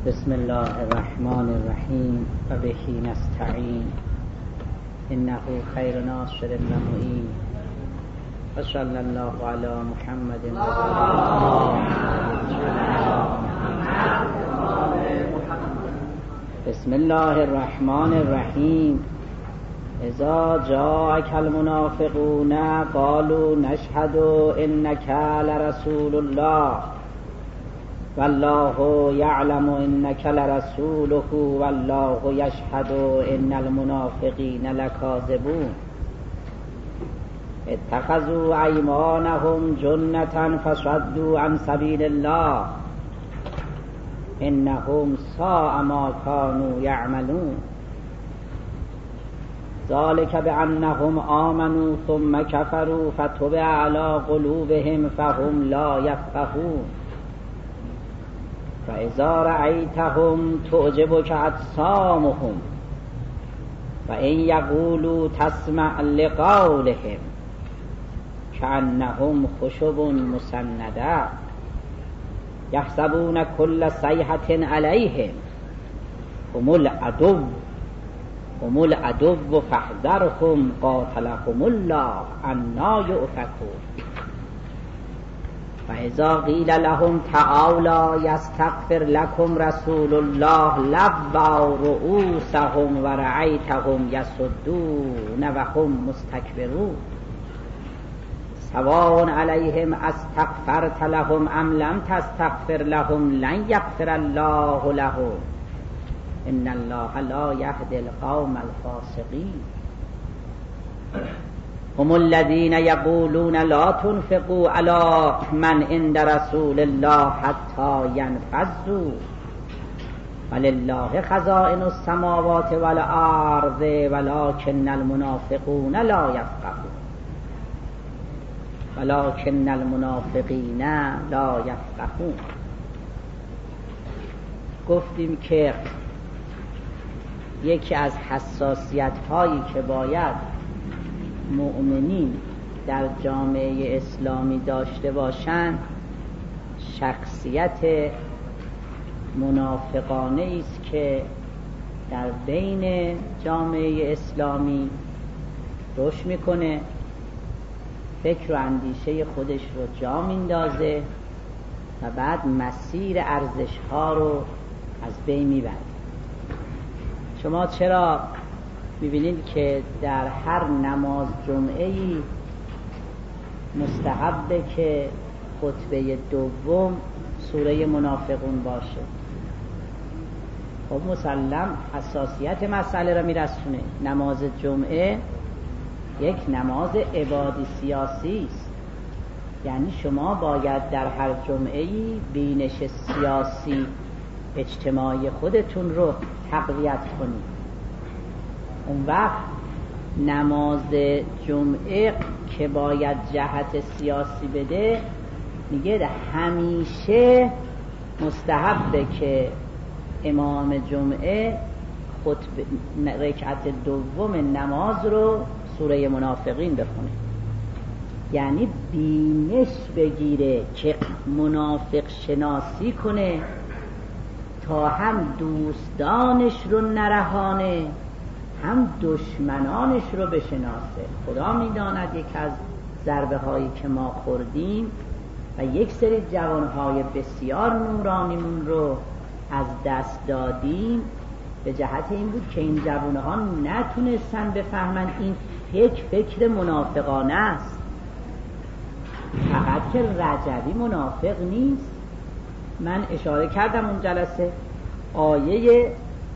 بسم الله الرحمن الرحیم و به نستعین انه خیر ناصر و معین و صلی الله علی محمد و بسم الله الرحمن الرحیم اذا جاءك المنافقون قالوا نشهد انك لرسول الله والله يعلم انك لرسوله والله يشهد ان المنافقين لكاذبون اتخذوا ايمانهم جنة فصدوا عن سبيل الله انهم ساء ما كانوا يعملون ذلك بانهم آمنوا ثم كفروا فتبع على قلوبهم فهم لا يفقهون فإذا رأيتهم تعجبك أجسامهم وإن يقولوا تسمع لقولهم كأنهم خشب مسندة يحسبون كل صيحة عليهم هم العدو فاحذرهم قاتلهم الله أنى يؤفكون فإذا قيل لهم تعالوا يستغفر لكم رسول الله لووا رؤوسهم ورأيتهم يصدون وهم مستكبرون سواء عليهم استغفرت لهم أم لم تستغفر لهم لن يغفر الله لهم إن الله لا يهدي القوم الفاسقين هم الذين يقولون لا تنفقوا على من عند رسول الله حتى ينفضوا ولله خزائن السماوات والأرض ولكن المنافقون لا يفقهون ولكن المنافقین لا یفقهون. گفتیم که یکی از حساسیت هایی که باید مؤمنین در جامعه اسلامی داشته باشند شخصیت منافقانه است که در بین جامعه اسلامی رشد میکنه، فکر و اندیشه خودش رو جا میندازه و بعد مسیر ارزش ها رو از بین میبره. شما چرا میبینید که در هر نماز جمعه‌ای مستحبه که خطبه دوم سوره منافقون باشه؟ خب مسلم حساسیت مسئله را میرسونه. نماز جمعه یک نماز عبادی سیاسی است، یعنی شما باید در هر جمعه‌ای بینش سیاسی اجتماعی خودتون رو تقویت کنید. اون وقت نماز جمعه که باید جهت سیاسی بده میگه همیشه مستحبه که امام جمعه رکعت دوم نماز رو سوره منافقین بخونه، یعنی بینش بگیره که منافق شناسی کنه تا هم دوستانش رو نرهانه هم دشمنانش رو بشناسه. خدا میداند یک از ضربه هایی که ما خوردیم و یک سری جوانهای بسیار نورانیمون رو از دست دادیم به جهت این بود که این جوانها نتونستن بفهمن این فکر منافقانه است. فقط که رجبی منافق نیست. من اشاره کردم اون جلسه آیه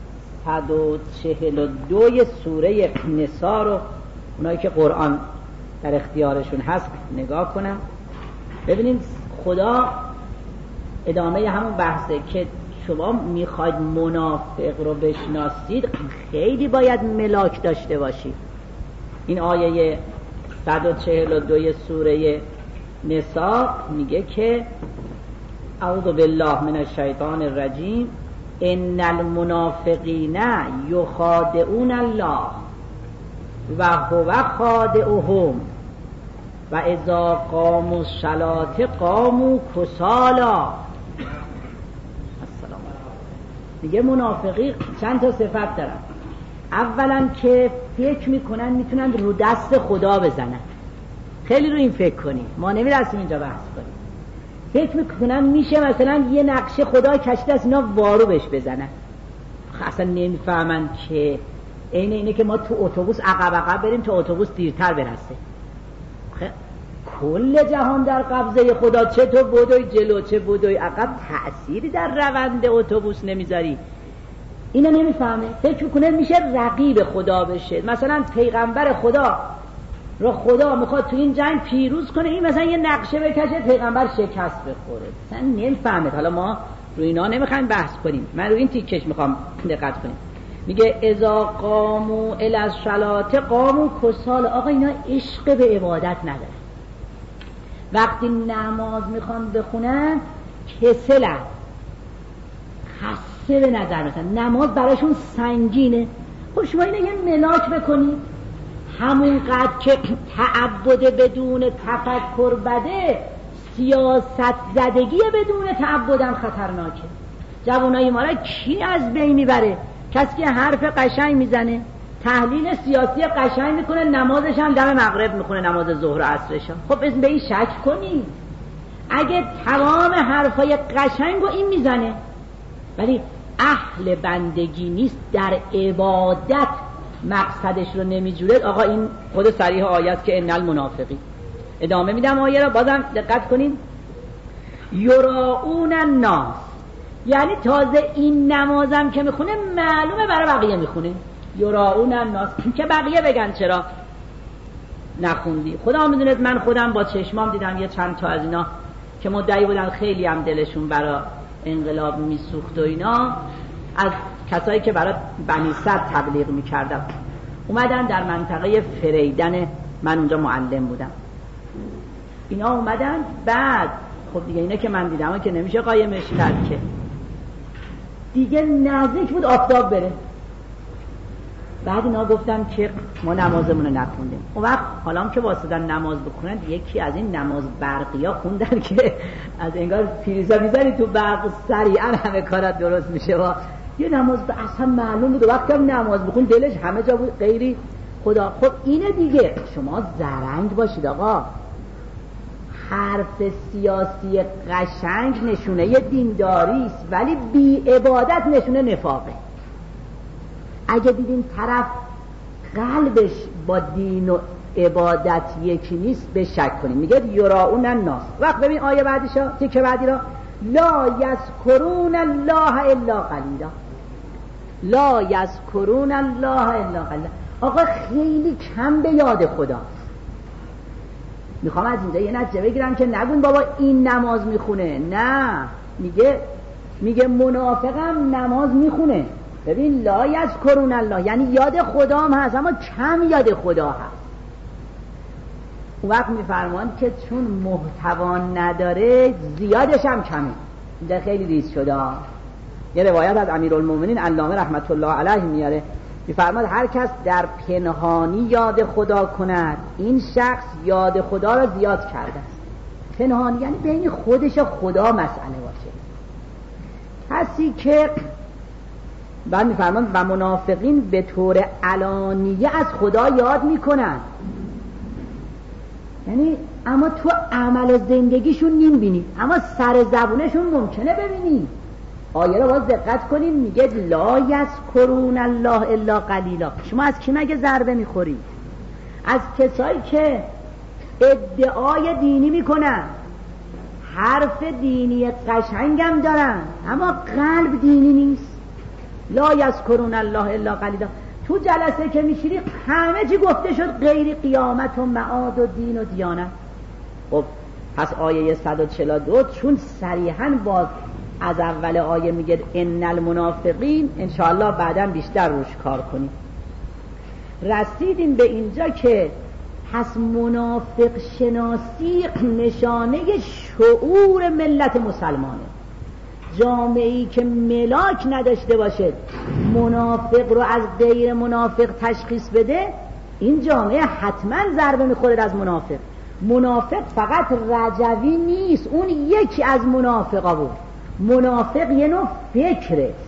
142 سوره نساء رو اونایی که قرآن در اختیارشون هست نگاه کنم. ببینید خدا ادامه همون بحثه که شما میخواید منافق رو بشناسید خیلی باید ملاک داشته باشید. این آیه 142 سوره نساء میگه که اعوذ بالله من الشیطان الرجیم ان المنافقین یخادعون الله و هو خادعهم و اذا قاموا الصلاة قاموا کسالا میگه منافقی چند تا صفت دارن. اولا که فکر میکنن میتونن رو دست خدا بزنن. خیلی رو این فکر کنیم، ما نمیرسیم اینجا بحث کنیم. فکر میکنن میشه مثلا یه نقشه خدا کشیده است اینا وارو بهش بزنن. اصلا نمیفهمن که اینه که ما تو اتوبوس عقب بریم تا اتوبوس دیرتر برسه. کل جهان در قبضه خدا، چه تو بدوی جلو چه بدوی عقب تأثیری در روند اتوبوس نمیذاری. اینو نمیفهمه، فکر میکنه میشه رقیب خدا بشه. مثلا پیغمبر خدا رو خدا میخواد تو این جنگ پیروز کنه، این مثلا یه نقشه بکشه پیغمبر شکست بخوره. مثلا نمیفهمه. حالا ما رو اینا نمیخوایم بحث کنیم، من رو این تیکش میخوام دقت کنیم. میگه اذا قاموا الی الصلاة قاموا کسالى. آقا اینا عشق به عبادت نداره. وقتی نماز میخوان بخونن کسلن، خسته به نظر میرسن، نماز براشون سنگینه. خب شما اینو یه ملاک بکنید، همونقدر که تعبد بدون تفکر بده، سیاست زدگی بدون تعبدم خطرناکه. جوانای ما را کی از بین میبره؟ کسی که حرف قشنگ میزنه، تحلیل سیاسی قشنگ میکنه، نمازش هم دم مغرب میخونه، نماز ظهر و عصرش. خب اسم به این شک کنید. اگه تمام حرفای قشنگو این میزنه ولی اهل بندگی نیست، در عبادت مقصدش رو نمیجوره، آقا این خود صریح آیه است که ان المنافقین. ادامه میدم آیه رو، بازم دقت کنین. یراؤون الناس، یعنی تازه این نمازم که میخونه معلومه برای بقیه میخونه. یراؤون الناس که بقیه بگن چرا نخوندی. خدا میدونه، من خودم با چشمام دیدم یه چند تا از اینا که مدعی بودن خیلی هم دلشون برای انقلاب میسوخت و اینا، از کسایی که برای بنی صد تبلیغ میکردن اومدن در منطقه فریدن، من اونجا معلم بودم، اینا اومدن. بعد خب دیگه اینه که من دیدم که نمیشه قایمش کرد، که دیگه نزدیک بود آفتاب بره. بعد اینا گفتن که ما نمازمون رو نخوندیم. اون وقت حالا هم که واسدن نماز بخونن، یکی از این نماز برقی ها خوندن که از انگار پریزا میزنی تو برق سریعا همه کارات درست میشه. و یه نماز به اصلا معلوم بود، وقتی هم نماز بخون دلش همه جا بود غیری خدا. خب اینه دیگه، شما زرنگ باشید آقا. حرف سیاسی قشنگ نشونه دینداری است، ولی بی عبادت نشونه نفاقه. اگه دیدین طرف قلبش با دین و عبادت یکی نیست، به شک کنیم. میگه یراؤون الناس. وقت ببین آیه بعدیشا، تیکه بعدی را، لا یذکرون الله الا قلیلا. لا یذکرون الله الا قلیلا. آقا خیلی کم به یاد خدا. میخوام از اینجا یه نتیجه بگیرم که نگون بابا این نماز میخونه. نه، میگه منافقم نماز میخونه. ببین لا یذکرون الله یعنی یاد خدا هم هست، اما کم یاد خدا هست. اون وقت میفرمان که چون محتوا نداره زیادش هم کمه. اینجا خیلی ریز شده. یه روایت از امیرالمومنین علامه رحمت الله علیه میاره، میفرماد هر کس در پنهانی یاد خدا کند، این شخص یاد خدا را زیاد کرده است. پنهانی یعنی بین خودش و خدا مسئله باشه. کسی که بعد میفرمان و منافقین به طور علانیه از خدا یاد میکنن، یعنی اما تو عمل زندگیشون نمیبینی، اما سر زبونشون ممکنه ببینی. آیه رو باز دقت کنین، میگه لا یذکرون الله الا قلیلا. شما از کی مگه ضربه میخوری؟ از کسایی که ادعای دینی میکنن، حرف دینی قشنگم دارن، اما قلب دینی نیست. لا یذکرون الله الا قلیلا. تو جلسه که میشینی همه چی گفته شد غیر قیامت و معاد و دین و دیانت. خب پس آیه 142 چون صریحاً باز از اول آیه میگه ان المنافقین، انشاءالله بعداً بیشتر روش کار کنیم. رسیدیم به اینجا که پس منافق شناسی نشانه شعور ملت مسلمانه. جامعه‌ای که ملاک نداشته باشه، منافق رو از غیر منافق تشخیص بده، این جامعه حتما ضربه میخوره از منافق. منافق فقط رجوی نیست، اون یکی از منافقا بود. منافق یه نوع فکره،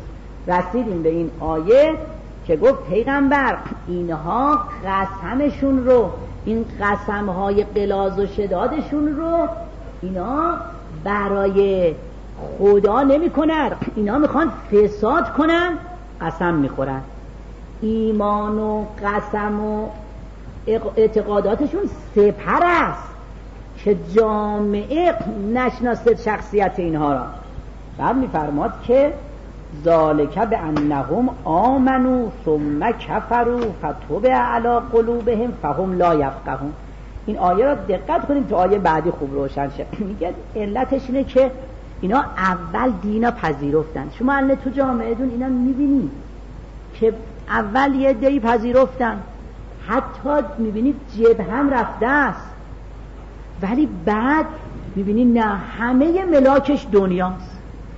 رسیدیم به این آیه که گفت پیغمبر اینها قسمشون رو، این قسمهای غلاظ و شدادشون رو اینا برای خدا نمی کنن، اینا میخوان فساد کنن، قسم میخورن. ایمان و قسم و اعتقاداتشون سپر است که جامعه نشناسد شخصیت اینها را. بعد میفرماد که ذالک بانهم آمنوا ثم کفروا فطبع علی قلوبهم فهم لا یفقهون. این آیه را دقت کنید تو آیه بعدی خوب روشن شه. میگه علتش اینه که اینا اول دینا پذیرفتن. شما الان تو جامعهتون اینا میبینید که اول یه دی پذیرفتن، حتی میبینید جبهه هم رفته است، ولی بعد میبینید نه، همه ملاکش دنیاست،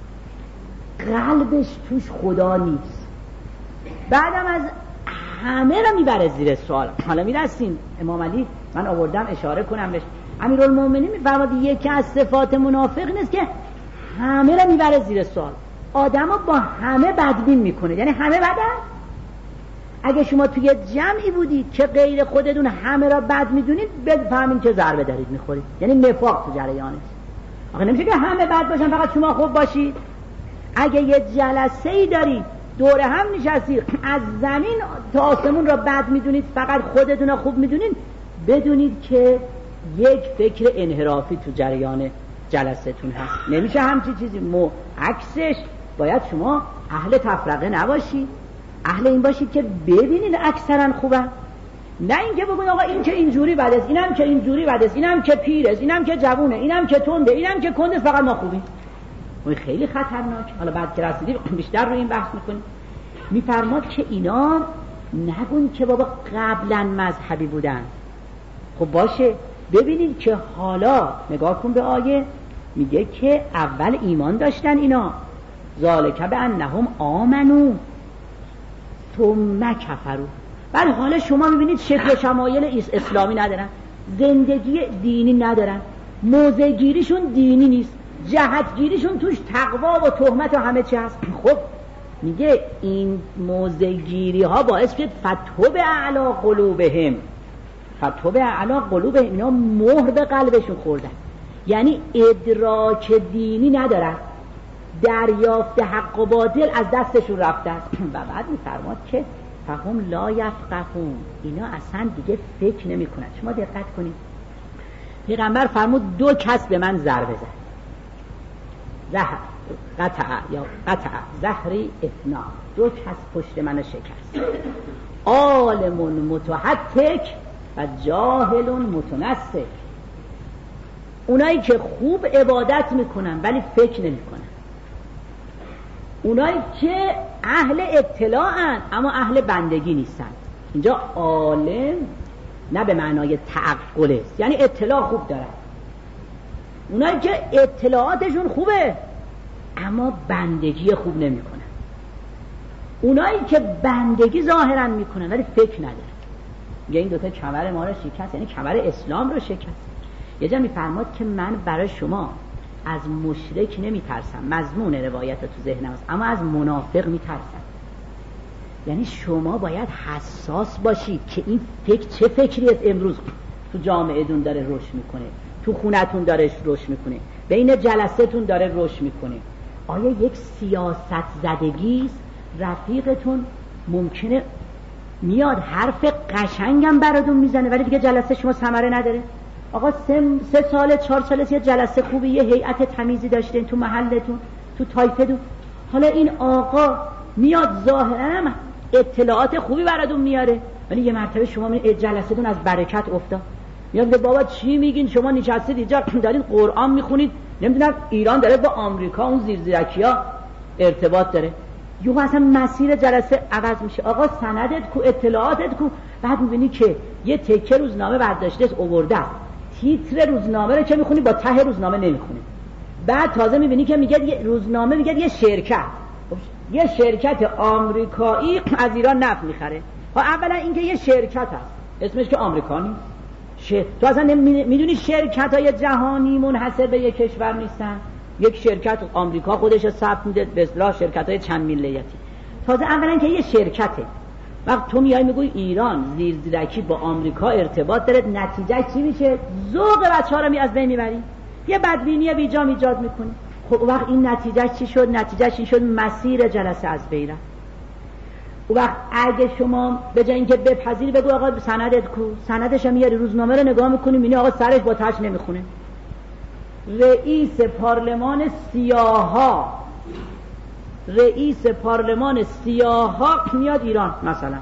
قلبش توش خدا نیست. بعدم از همه را میبره زیر سوال. حالا میرسیم امام علی، من آوردم اشاره کنم بهش، امیرالمومنین میفرماد یکی از صفات منافق نیست که همه را میبره زیر سوال. آدمو با همه بدبین میکنه، یعنی همه بدن. اگه شما توی جمعی بودید که غیر خودتون همه را بد میدونید، بفهمین که ضربه دارید میخورید، یعنی نفاق تو جریانه. آخه نمیشه که همه بد باشن فقط شما خوب باشید. اگه یه جلسه ای دارید دور هم نشستید، از زمین تا آسمون را بد میدونید، فقط خودتون را خوب میدونید، بدونید که یک فکر انحرافی تو جریان جلسه تون هست. نمیشه همچین چیزی. عکسش باید شما اهل تفرقه نباشید، اهل این باشید که ببینید اکثرا خوبه، نه اینکه بگید آقا این که اینجوری بده است، اینم که اینجوری بده است، اینم که پیر است، اینم که جوونه، اینم که تنده، اینم که کنده، فقط ما خوبیم. این خیلی خطرناک. حالا بعد که رسیدیم بیشتر روی این بحث میکنیم. میفرماد که اینا نگون که بابا قبلا مذهبی بودن. خب باشه، ببینید که حالا نگاه کن به آیه، میگه که اول ایمان داشتن اینا، ذالک بانهم آمنوا ثم کفروا. ولی حالا شما میبینید شکل و شمایل اسلامی ندارن، زندگی دینی ندارن، موضع‌گیریشون دینی نیست، جهتگیریشون توش تقوا و تهمت و همه چی هست. خب میگه این موضع‌گیری ها باعث شد فتوب اعلی قلوبهم، فتوب اعلی قلوبهم، اینا مهر به قلبشون خوردن، یعنی ادراک دینی ندارن، دریافت حق و باطل از دستشون رفته است. و بعد میفرماد که فهم لا یفقهون، اینا اصلا دیگه فکر نمی کنن. شما دقت کنید، پیغمبر فرمود 2 کس به من ضربه زد، قطع زهری اثنا، 2 کس پشت من شکست، عالم متحتک و جاهل متنسک. اونایی که خوب عبادت میکنن ولی فکر نمیکنن، اونایی که اهل اطلاعن اما اهل بندگی نیستن. اینجا عالم نه به معنای تعقل است، یعنی اطلاع خوب دارن، اونایی که اطلاعاتشون خوبه اما بندگی خوب نمیکنن، اونایی که بندگی ظاهرا میکنن ولی فکر ندارن. میگه این 2 کمر ما رو شکست، یعنی کمر اسلام رو شکست. یه جا میفرماد که من برای شما از مشرک نمیترسم، مضمون روایت تو ذهنم است، اما از منافق میترسم. یعنی شما باید حساس باشید که این فکر چه فکری است امروز تو جامعهتون داره رشد میکنه، تو خونتون داره رشد میکنه، بین جلسه‌تون داره رشد میکنه. آیا یک سیاست زدگی است؟ رفیقتون ممکنه میاد حرف قشنگم براتون میزنه ولی دیگه جلسه شما ثمره نداره. آقا 3 سال 4 سال یه جلسه خوبی، یه هیئت تمیزی داشتین تو محلتون، تو طایفتون، حالا این آقا میاد ظاهرا اطلاعات خوبی براتون میاره ولی یه مرتبه شما جلسه‌تون از برکت افتاد. میاد بابا چی میگین شما نشستید اینجا دارین قرآن میخونید، نمیدونم ایران داره با آمریکا اون زیرزیرکی‌ها ارتباط داره، یهو اصلا مسیر جلسه عوض میشه. آقا سندت کو، اطلاعاتت کو. بعد میبینی که یه تکه روزنامه برداشته آورده، تیتر روزنامه رو که میخونی با ته روزنامه نمیخونی. بعد تازه میبینی که میگه یه روزنامه میگه یه شرکت آمریکایی از ایران نفت میخره. اولا اینکه یه شرکت هست اسمش که آمریکا نیست. تو اصلا میدونی شرکت های جهانی منحصر به یک کشور نیستن. یک شرکت آمریکا خودش ثبت میده به اصطلاح شرکت های چند ملیتی، تازه اولا که یه شرکته. وقت تو میای میگوی ایران زیرکی با آمریکا ارتباط داره، نتیجه چی میشه؟ ذوق بچه‌ها رو از بین میبری، یه بدبینی بیجا ایجاد میکنی. خب وقت این نتیجه چی شد؟ نتیجه چی شد؟ مسیر جلسه از بین رفت. وقت اگه شما به جای اینکه بپذیری بگو آقا سندت کو، سندش میاری روزنامه رو نگاه میکنی میبینی آقا سرش با تاج نمیخونه. رئیس پارلمان سیاها میاد ایران مثلا،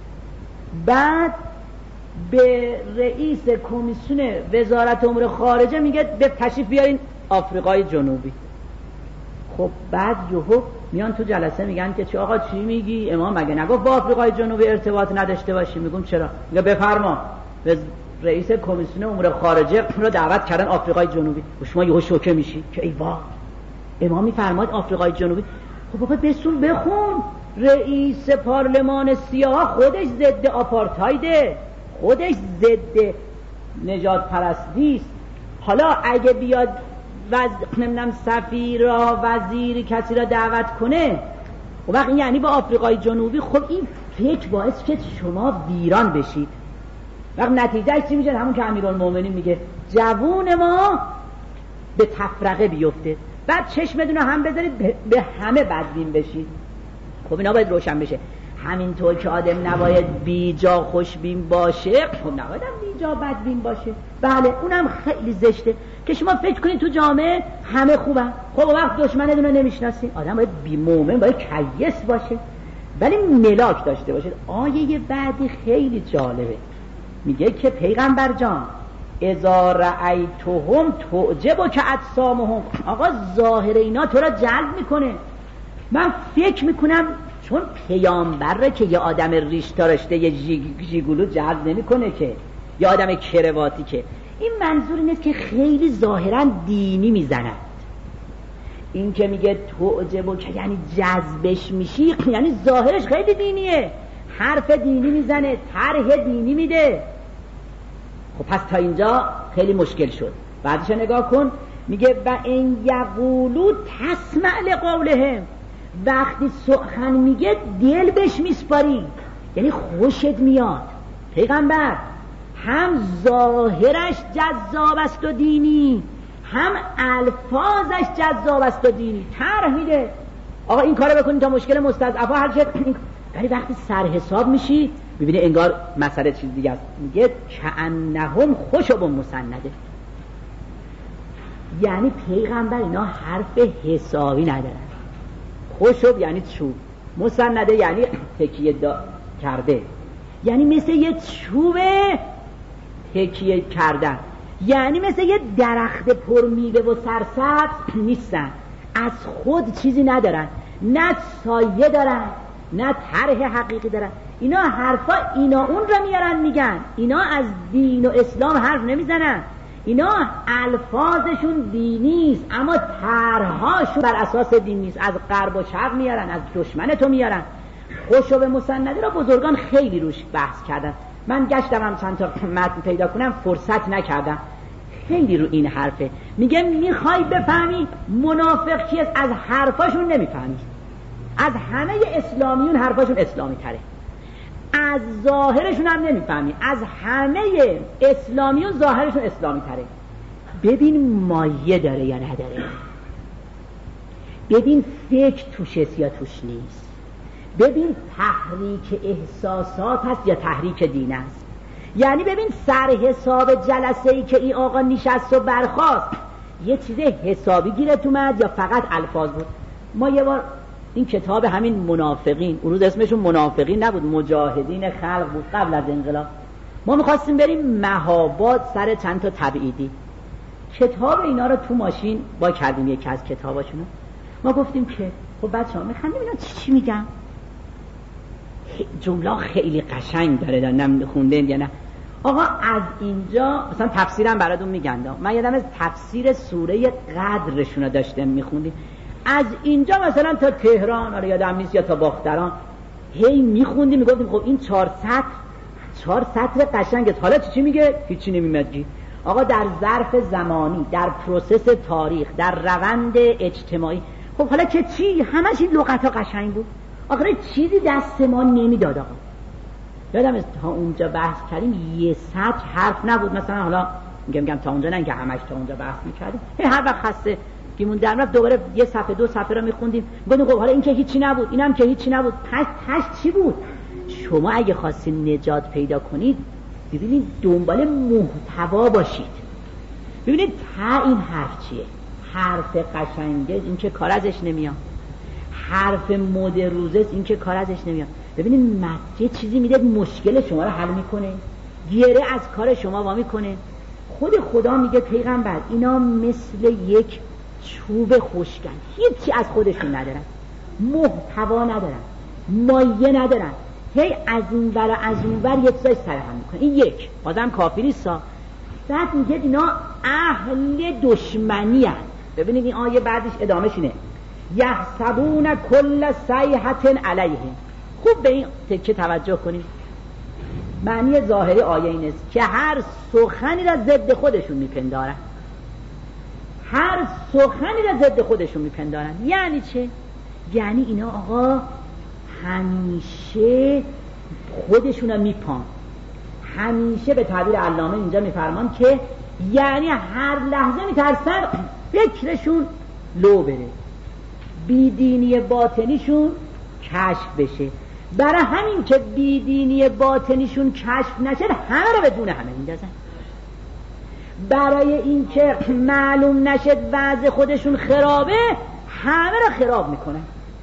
بعد به رئیس کمیسیون وزارت امور خارجه میگه به تشریف بیارین آفریقای جنوبی. خب بعد یهو میان تو جلسه میگن که چه آقا چی میگی؟ امام مگه نگفت با آفریقای جنوبی ارتباط نداشته باشی؟ میگم چرا؟ میگه بفرما رئیس کمیسیون امور خارجه رو دعوت کردن آفریقای جنوبی. و شما یهو شوکه میشی که ای وای امام میفرماد آفریقای جنوبی. خب بابا بسون بخون، رئیس پارلمان سیاه خودش ضد آپارتایده، خودش ضد نجات پرستی است. حالا اگه بیاد نمیدونم سفیر را وزیر کسی را دعوت کنه و وقت یعنی با آفریقای جنوبی، خب این فکر باعث که شما ویران بشید. وقت نتیجه چی میشه؟ همون که امیرالمومنین میگه جوون ما به تفرقه بیفته، بعد چشمتون رو هم بذارید به همه بدبین بشید. خب اینا باید روشن بشه. همینطور که آدم نباید بیجا خوشبین باشه، خب نباید هم بیجا بدبین باشه. بله اونم خیلی زشته که شما فکر کنید تو جامعه همه خوبن، خب وقت دشمنتون رو نمیشناسید. آدم باید بی مومن، باید کیس باشه ولی ملاک داشته باشه. آیه بعدی خیلی جالبه، میگه که پیغمبر جان اذا رأیتهم تعجبک اجسامهم، آقا ظاهر اینا تو را جلب میکنه. من فکر میکنم چون پیامبره که یه آدم ریش تراشته یه ژیگولو جلب نمیکنه که، یه آدم کرواتی که، این منظور نیست که خیلی ظاهرا دینی میزند. این که میگه تعجبک یعنی جذبش میشی، یعنی ظاهرش خیلی دینیه، حرف دینی میزنه، طرح دینی میده. خب پس تا اینجا خیلی مشکل شد. بعدش نگاه کن، میگه و این یقولو تسمع لقولهم، وقتی سخن میگه دل بهش میسپاری، یعنی خوشت میاد. پیغمبر هم ظاهرش جذاب است و دینی، هم الفاظش جذاب است و دینی، طرح میده آقا این کارو بکنید تا مشکل مستضعفا حل شه. ولی وقتی سر حساب میشی میبینی انگار مسئله چیز دیگه است. میگه کأنهم خشب مسنده، یعنی پیغمبر اینا حرف حسابی ندارن. خشب یعنی چوب، مسنده یعنی تکیه کرده، یعنی مثل یه چوب تکیه کردن، یعنی مثل یه درخت پر میوه و سرسبز نیستن، از خود چیزی ندارن، نه سایه دارن نه طرح حقیقی دارن. اینا حرفا اینا اون را میارن میگن، اینا از دین و اسلام حرف نمیزنن، اینا الفاظشون دینیست اما طرحهاشون بر اساس دین نیست، از غرب و شرق میارن، از دشمن تو میارن. خشب مسنده را بزرگان خیلی روش بحث کردن، من گشتم هم چند تا متن پیدا کنم فرصت نکردم. خیلی رو این حرفه، میگه میخوای بفهمی منافق کیست؟ از حرفاشون نمیفهمی. از همه اسلامیون حرفاشون اسلامی تره، از ظاهرشون هم نمیفهمی. از همه اسلامیون ظاهرشون اسلامی تره. ببین مایه داره یا نداره، ببین فکر توش است یا توش نیست، ببین تحریک احساسات هست یا تحریک دین است. یعنی ببین سر حساب جلسه‌ای که این آقا نشست و برخاست یه چیز حسابی گیرت اومد یا فقط الفاظ بود. ما یه بار این کتاب همین منافقین، اون روز اسمشون منافقین نبود، مجاهدین خلق بود قبل از انقلاب، ما میخواستیم بریم مهاباد سر چند تا تبعیدی، کتاب اینا رو تو ماشین با کردیم، یکی از کتاباشونو ما گفتیم که خب بچه‌ها میخوام ببینم چی میگم. جمله خیلی قشنگ داره، دارم خوندین یا نه؟ آقا از اینجا مثلا تفسیرم براتون میگن، من یادم از تفسیر سوره قدرشون رو داشتم میخوندیم، از اینجا مثلا تا تهران، آره یادم نیست، یا تا باختران، هی میخوندیم میگفتیم خب این 4 سطر قشنگه. حالا چی میگه؟ هیچی نمیمدگی. آقا در ظرف زمانی، در پروسس تاریخ، در روند اجتماعی، خب حالا که چی؟ همش این لغت ها قشنگ بود. آخه چیزی دست ما نمیداد. آقا یادم است تا اونجا بحث کردیم یه سطر حرف نبود. مثلا حالا میگم تا اونجا نه که همش تا اونجا بحث میکردیم، هر وقت خسته گیمون در رفت دوباره یه صفحه دو صفحه رو میخوندیم، گفتیم خب حالا این که هیچی نبود، اینم که هیچی نبود، تش چی بود؟ شما اگه خواستین نجات پیدا کنید ببینید دنبال محتوا باشید. ببینید این حرف چیه؟ حرف قشنگه این که کار ازش نمیاد، حرف مد روزه این که کار ازش نمیاد. ببینید متن چیزی میده مشکل شما رو حل میکنه، گره از کار شما وا میکنه. خود خدا میگه پیغمبر اینا مثل یک چوب خشکن، هیچی از خودشون ندارن، محتوا ندارن، مایه ندارن، هی از این ور و از اون ور یک چیزای سرهم میکنه. این یک بازم کافی نیستا. بعد میگه اینا اهل دشمنی هست. ببینید این آیه بعدش ادامهش اینه یحسبون کل صیحة علیهم. خوب به این تکه توجه کنید. معنی ظاهری آیه این است که هر سخنی را ضد خودشون میپندارن، هر سخنی را ضد خودشون میپندارن. یعنی چه؟ یعنی اینا آقا همیشه خودشون رو میپان، همیشه به تعبیر علامه اینجا میفرمان که یعنی هر لحظه میترسن فکرشون لو بره، بیدینی باطنیشون کشف بشه. برای همین که بیدینی باطنیشون کشف نشه همه رو به جون همه میندازن. برای این که معلوم نشد وضع خودشون خرابه همه رو خراب میکنن.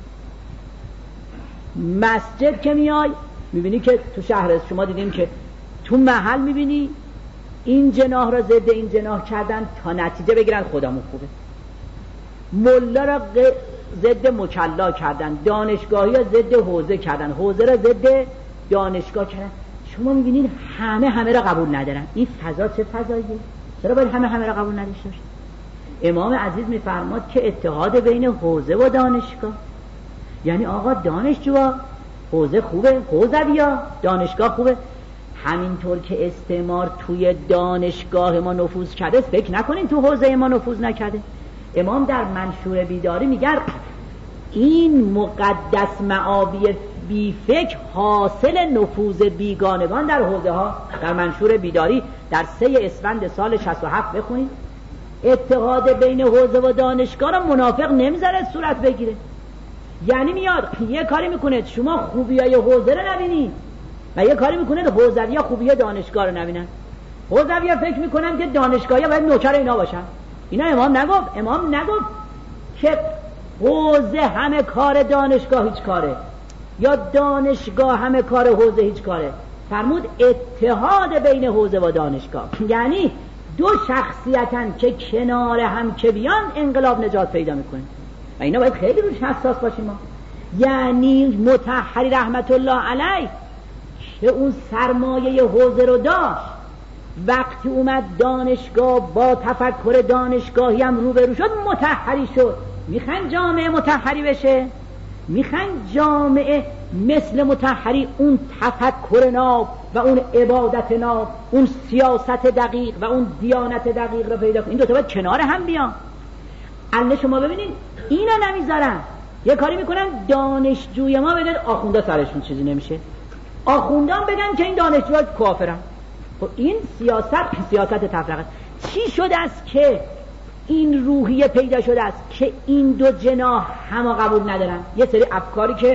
مسجد که میای میبینی که تو شهر شما دیدیم که تو محل میبینی این جناح را ضد این جناح کردن تا نتیجه بگیرن خدامون خوبه. ملا را ضد مکلا کردن، دانشگاهی را ضد حوزه کردن، حوزه را ضد دانشگاه کردن. شما میبینید همه را قبول ندارن. این فضا چه فضاییه؟ چرا باید همه را قبول نداشته باشه؟ امام عزیز میفرماد که اتحاد بین حوزه و دانشگاه، یعنی آقا دانشجوها حوزه خوبه، حوزویا دانشگاه خوبه. همینطور که استعمار توی دانشگاه ما نفوذ کرده فکر نکنین تو حوزه ما نفوذ نکرده. امام در منشور بیداری میگه این مقدس معابی بی فکر حاصل نفوذ بیگانگان در حوزه ها. در منشور بیداری در 3 اسفند سال 67 بخونید. اتحاد بین حوزه و دانشگاه را منافق نمیذاره صورت بگیره. یعنی میاد یه کاری میکنه شما خوبیای حوزه رو نبینید و یه کاری میکنه حوزویا خوبیای دانشگاه رو نبینن. حوزویا فکر میکنن که دانشگاهیا باید نوکر اینا باشن. اینا امام نگفت که حوزه همه کار دانشگاه هیچ کاره یا دانشگاه همه کار حوزه هیچ کاره. فرمود اتحاد بین حوزه و دانشگاه، یعنی دو شخصیتن که کنار هم که بیان انقلاب نجات پیدا میکنه و اینا باید خیلی روش حساس باشیم ما. یعنی مطهری رحمت الله علیه که اون سرمایه حوزه رو داشت، وقتی اومد دانشگاه با تفکر دانشگاهی هم روبرو شد مطهری شد. میخواین جامعه مطهری بشه؟ میخواین جامعه مثل مطهری اون تفکر ناب و اون عبادت ناب، اون سیاست دقیق و اون دیانت دقیق رو پیدا کنید؟ این دوتا باید کنار هم بیان. الله شما ببینید اینا نمیذارن، یه کاری میکنن دانشجوی ما بگن آخونده سرشون چیزی نمیشه، آخوندان بگن که این دانشجوها کافرن. خب این سیاست تفرقه. چی شده است که این روحیه پیدا شده است که این دو جناح همه قبول ندارن؟ یه سری افکاری که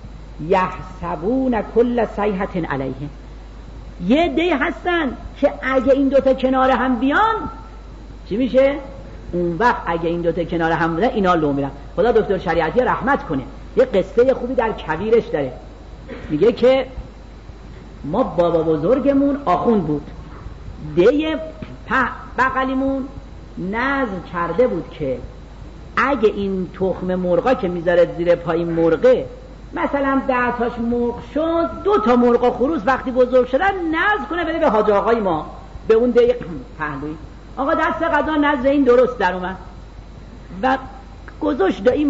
یحسبون کل صیحة علیه، یه عده‌ای هستن که اگه این دوتا کنار هم بیان چی میشه؟ اون وقت اگه این دوتا کنار هم بودن اینا لو میرن. خدا دکتر شریعتی رحمت کنه یه قصه خوبی در کبیرش داره. میگه که ما بابا بزرگمون آخوند بود، ده بغلیمون نظر کرده بود که اگه این تخم مرغا که میذاره زیر پای مرغه مثلا 10 تاش مرغ شد، 2 تا مرغ و خروس وقتی بزرگ شدن نظر کنه بده به حاج آقای ما به اون ده پهلوی. آقا دست قضا نظر این درست در اومد و گذاشت این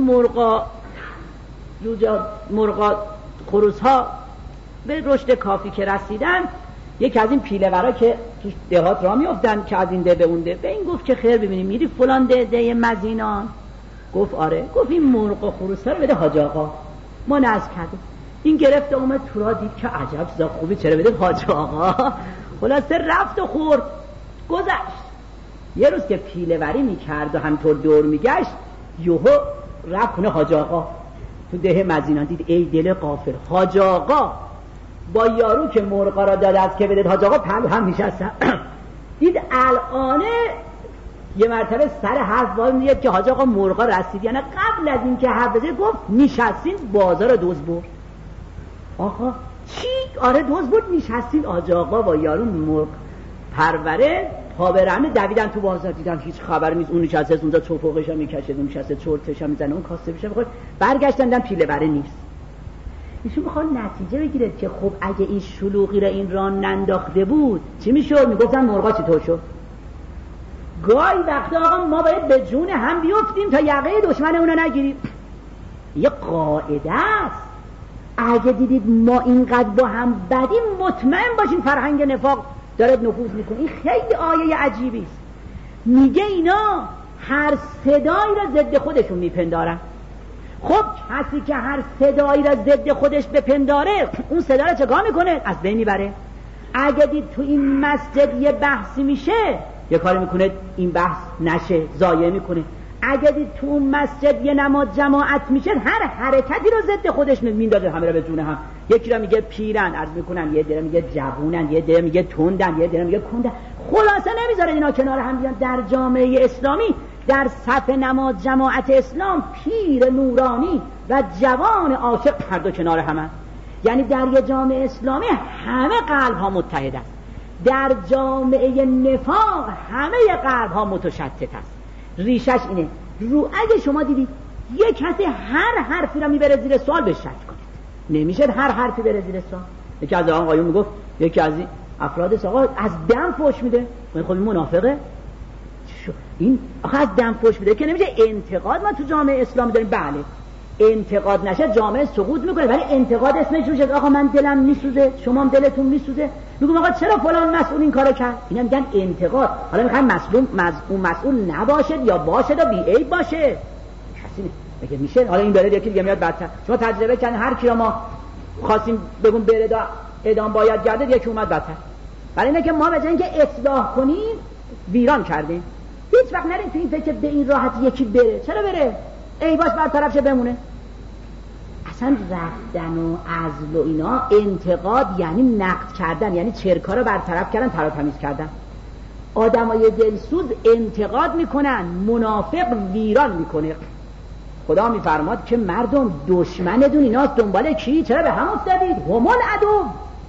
مرغا خروس ها به رشد کافی که رسیدن، یکی از این پیله ورا که تو دهات راه میافتن که از این ده به اون ده، به این گفت که خیر ببینیم میری فلان ده مزینان؟ گفت آره. گفت این مرغ و خروس ها رو بده حاج آقا. ما نذر کردیم. این گرفت اومد تو را دید که عجب چیزا خوبی، چرا بده حاج آقا. خلاصه رفت و خورد. گذشت یه روز که پیله وری میکرد و همطور دور میگشت، یهو رفت خونه حاج آقا تو ده مزینان. دید ای دل غافل، حاج آقا با یارو که مرغا را داد از که بدید، حاج آقا پهلو هم نشستن. دید الانه یه مرتبه سر حرف باز میاد که حاج آقا مرغا رسید. یعنی قبل از این که حرف بزنه گفت نشستین بازار دوز برد. آقا چی؟ آره دوز برد نشستین. حاج آقا با یارو مرغ پروره پا به رمه دویدن تو بازار، دیدن هیچ خبر نیست. اون نشسته اونجا چوفوقش هم میکشه، اون نشسته چرتش هم میزنه، اون کاسه بشه بخور. برگشتن دیدن پیله بره نیست. ایشون میخواد نتیجه بگیره که خب اگه این شلوغی را این ران ننداخته بود چی میشد؟ میگفتن مرغا چطور شد. گاهی وقتا آقا ما باید به جون هم بیفتیم تا یقه دشمن اونو نگیریم. یه قاعده است. اگه دیدید ما اینقدر با هم بدیم، مطمئن باشین فرهنگ نفاق داره نفوذ میکنه. این خیلی آیه عجیبی است. میگه اینا هر صدایی را ضد خودشون میپندارن. خب کسی که هر صدایی را ضد خودش بپنداره، اون صدا را چگاه میکنه؟ از بین میبره. اگه دید تو این مسجد یه بحثی میشه، یه کاری میکنه این بحث نشه، ضایع میکنه. اگه دید تو اون مسجد یه نماز جماعت میشه، هر حرکتی رو ضد خودش میندازه، همه را به جون هم. یکی را میگه پیرن، عرض میکنن، یه دیگه میگه جوونن، یه دیگه میگه تندن، یه دیگه میگه کندن. خلاصه نمیذاره اینا کنار هم بیان. در جامعه اسلامی، در صف نماز جماعت اسلام، پیر نورانی و جوان عاشق هر دو کنار همن. یعنی در یه جامعه اسلامی همه قلب ها متحد است. در جامعه نفاق همه قلب ها متشتت است. ریشش اینه. اگه شما دیدید یک کسی هر حرفی را میبره زیر سوال، بهش شک کنید. نمیشه هر حرفی بره زیر سوال. یکی از آقایون قایون میگفت یکی از افراد آقا از دم فوش میده. خب این منافقه. این آخه از دم فوش میده که نمیشه. انتقاد ما تو جامعه اسلامی داریم. بله انتقاد نشه جامعه سقوط میکنه، ولی انتقاد اسمش روشه. آقا من دلم میسوزه، شما هم دلتون میسوزه، میگم آقا چرا فلان مسئول این کارو کرد؟ اینا میگن انتقاد. حالا میخوان مسئول نباشد یا باشد و بی عیب باشه. کسی میگه میشه. حالا این بره یکی دیگه میاد بدتر. شما تجربه کردین هر کی رو ما خواستیم بگم بره اعدام باید گردد، یکی اومد بدتر. برای اینه که ما به جای اینکه اصلاح کنیم ویران کردیم. هیچ وقت نریم تو این فکر به این راحتی یکی بره. چرا بره؟ ای باش برطرف شه بمونه. اصلا رفتن و عزل و اینا، انتقاد یعنی نقد کردن، یعنی چرکا رو برطرف کردن، تر و تمیز کردن. آدمای دلسوز انتقاد میکنن، منافق ویران میکنه. خدا میفرماد که مردم دشمنتون ایناست، دنبال کی؟ چرا به هم افتادید؟ هم العدو.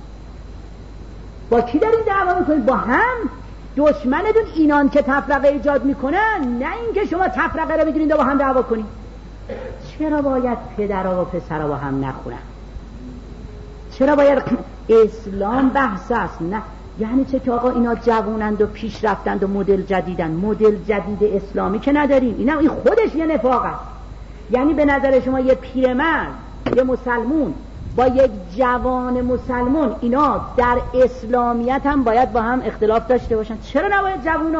با کی دارین دعوا میکنید؟ با هم. دشمنتون اینان که تفرقه ایجاد میکنن، نه اینکه شما تفرقه رو بگیرید و با هم دعوا کنید. چرا باید پدرها و پسرها با هم نخونن؟ چرا باید اسلام بحث است؟ نه یعنی چه که آقا اینا جوونند و پیش رفتند و مدل جدیدن. مدل جدید اسلامی که نداریم. اینا این خودش یه نفاق است. یعنی به نظر شما یه پیرمرد، یه مسلمون با یک جوان مسلمون، اینا در اسلامیت هم باید با هم اختلاف داشته باشن. چرا نباید جوونا،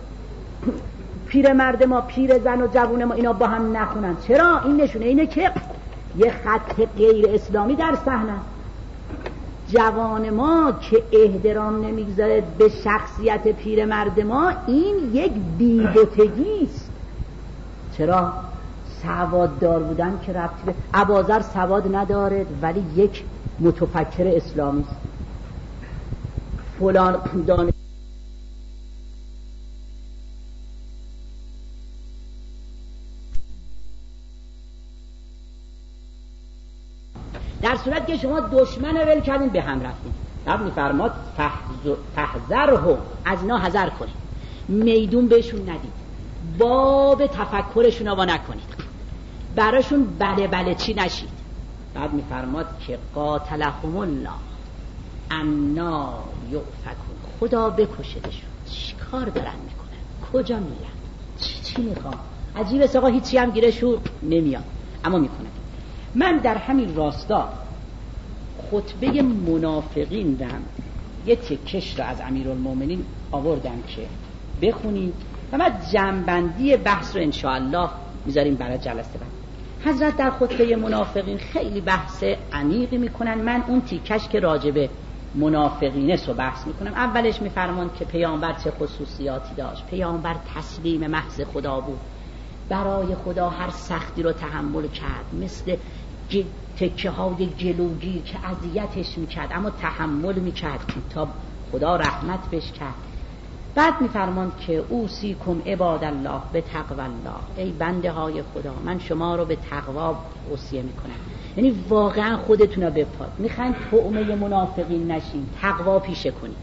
پیرمرد ما، پیر زن و جوون ما اینا با هم نخونن؟ چرا؟ این نشونه اینه که یه خط غیر اسلامی در صحنه. جوان ما که احترام نمیگذاره به شخصیت پیرمرد ما، این یک بی‌بتگی است. چرا؟ سواددار بودن که ربطی به اباذر سواد نداره، ولی یک متفکر اسلامی است. فلان دانش در صورت که شما دشمن ول کردین به هم رفتین. رب میفرماد فحذرهم، از اینا حذر کنید، میدون بهشون ندید، باب تفکرشون رو نکنید، براشون بله چی نشید. بعد میفرماد که قاتلهم الله انا یؤفکون، خدا بکشدشون. چی کار دارن میکنن؟ کجا میرن؟ چی میخوان؟ عجیبه آقا، هیچی هم گیرشون نمیاد، اما میکنن. من در همین راستا خطبه منافقین دم یه تکش را از امیرالمومنین آوردم که بخونیم و بعد جمع‌بندی بحث رو انشاءالله میذاریم برای جلسه بعد. حضرت در خطبه منافقین خیلی بحث عمیقی میکنن. من اون تیکش که راجبه منافقینه رو بحث میکنم. اولش میفرمان که پیامبر چه خصوصیاتی داشت. پیامبر تسلیم محض خدا بود، برای خدا هر سختی رو تحمل کرد، مثل تکه های جلوگیر که اذیتش میکرد اما تحمل میکرد تا خدا رحمت بهش کرد. بعد میفرماند که اوصیکم عباد الله به تقوی الله، ای بنده های خدا من شما رو به تقوا وصیه میکنم. یعنی واقعا خودتون رو بپاد، میخواین طعمه منافقین نشین، تقوا پیشه کنید،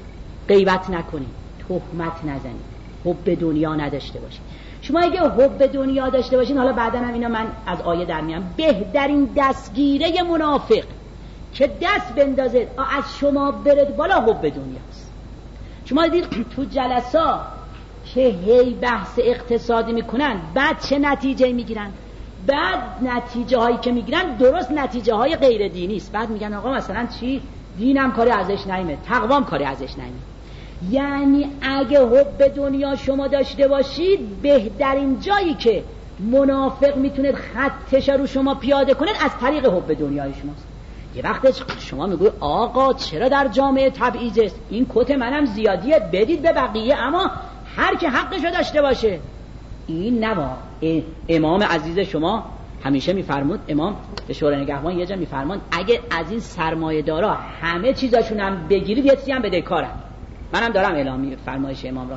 غیبت نکنید، تهمت نزنید، حب دنیا نداشته باشید. شما اگه حب دنیا داشته باشین، حالا بعدا هم اینا من از آیه در میام، بهترین دستگیره منافق که دست بندازه از شما برد بالا حب دنیاست. شما دید تو جلسا که هی بحث اقتصادی میکنن، بعد چه نتیجه میگیرن؟ بعد نتیجه هایی که میگیرن درست نتیجه های غیر دینی است. بعد میگن آقا مثلا چی؟ دینم کاری ازش نمیاد، تقوام کاری ازش نمیاد. یعنی اگه حب دنیا شما داشته باشید، بهترین جایی که منافق میتونه خطش رو شما پیاده کنه از طریق حب دنیای شماست. یه وقت شما میگوی آقا چرا در جامعه تبعیض است؟ این کت منم زیادیه، بدید به بقیه، اما هر که حقشو داشته باشه. این نوا. امام عزیز شما همیشه میفرمود، امام به شورای نگهبان یه جا میفرمود اگه از این سرمایه دارا همه چیزاشونم بگیرید یه چیزی هم بدهکارم. منم دارم اعلام فرمایش امام را.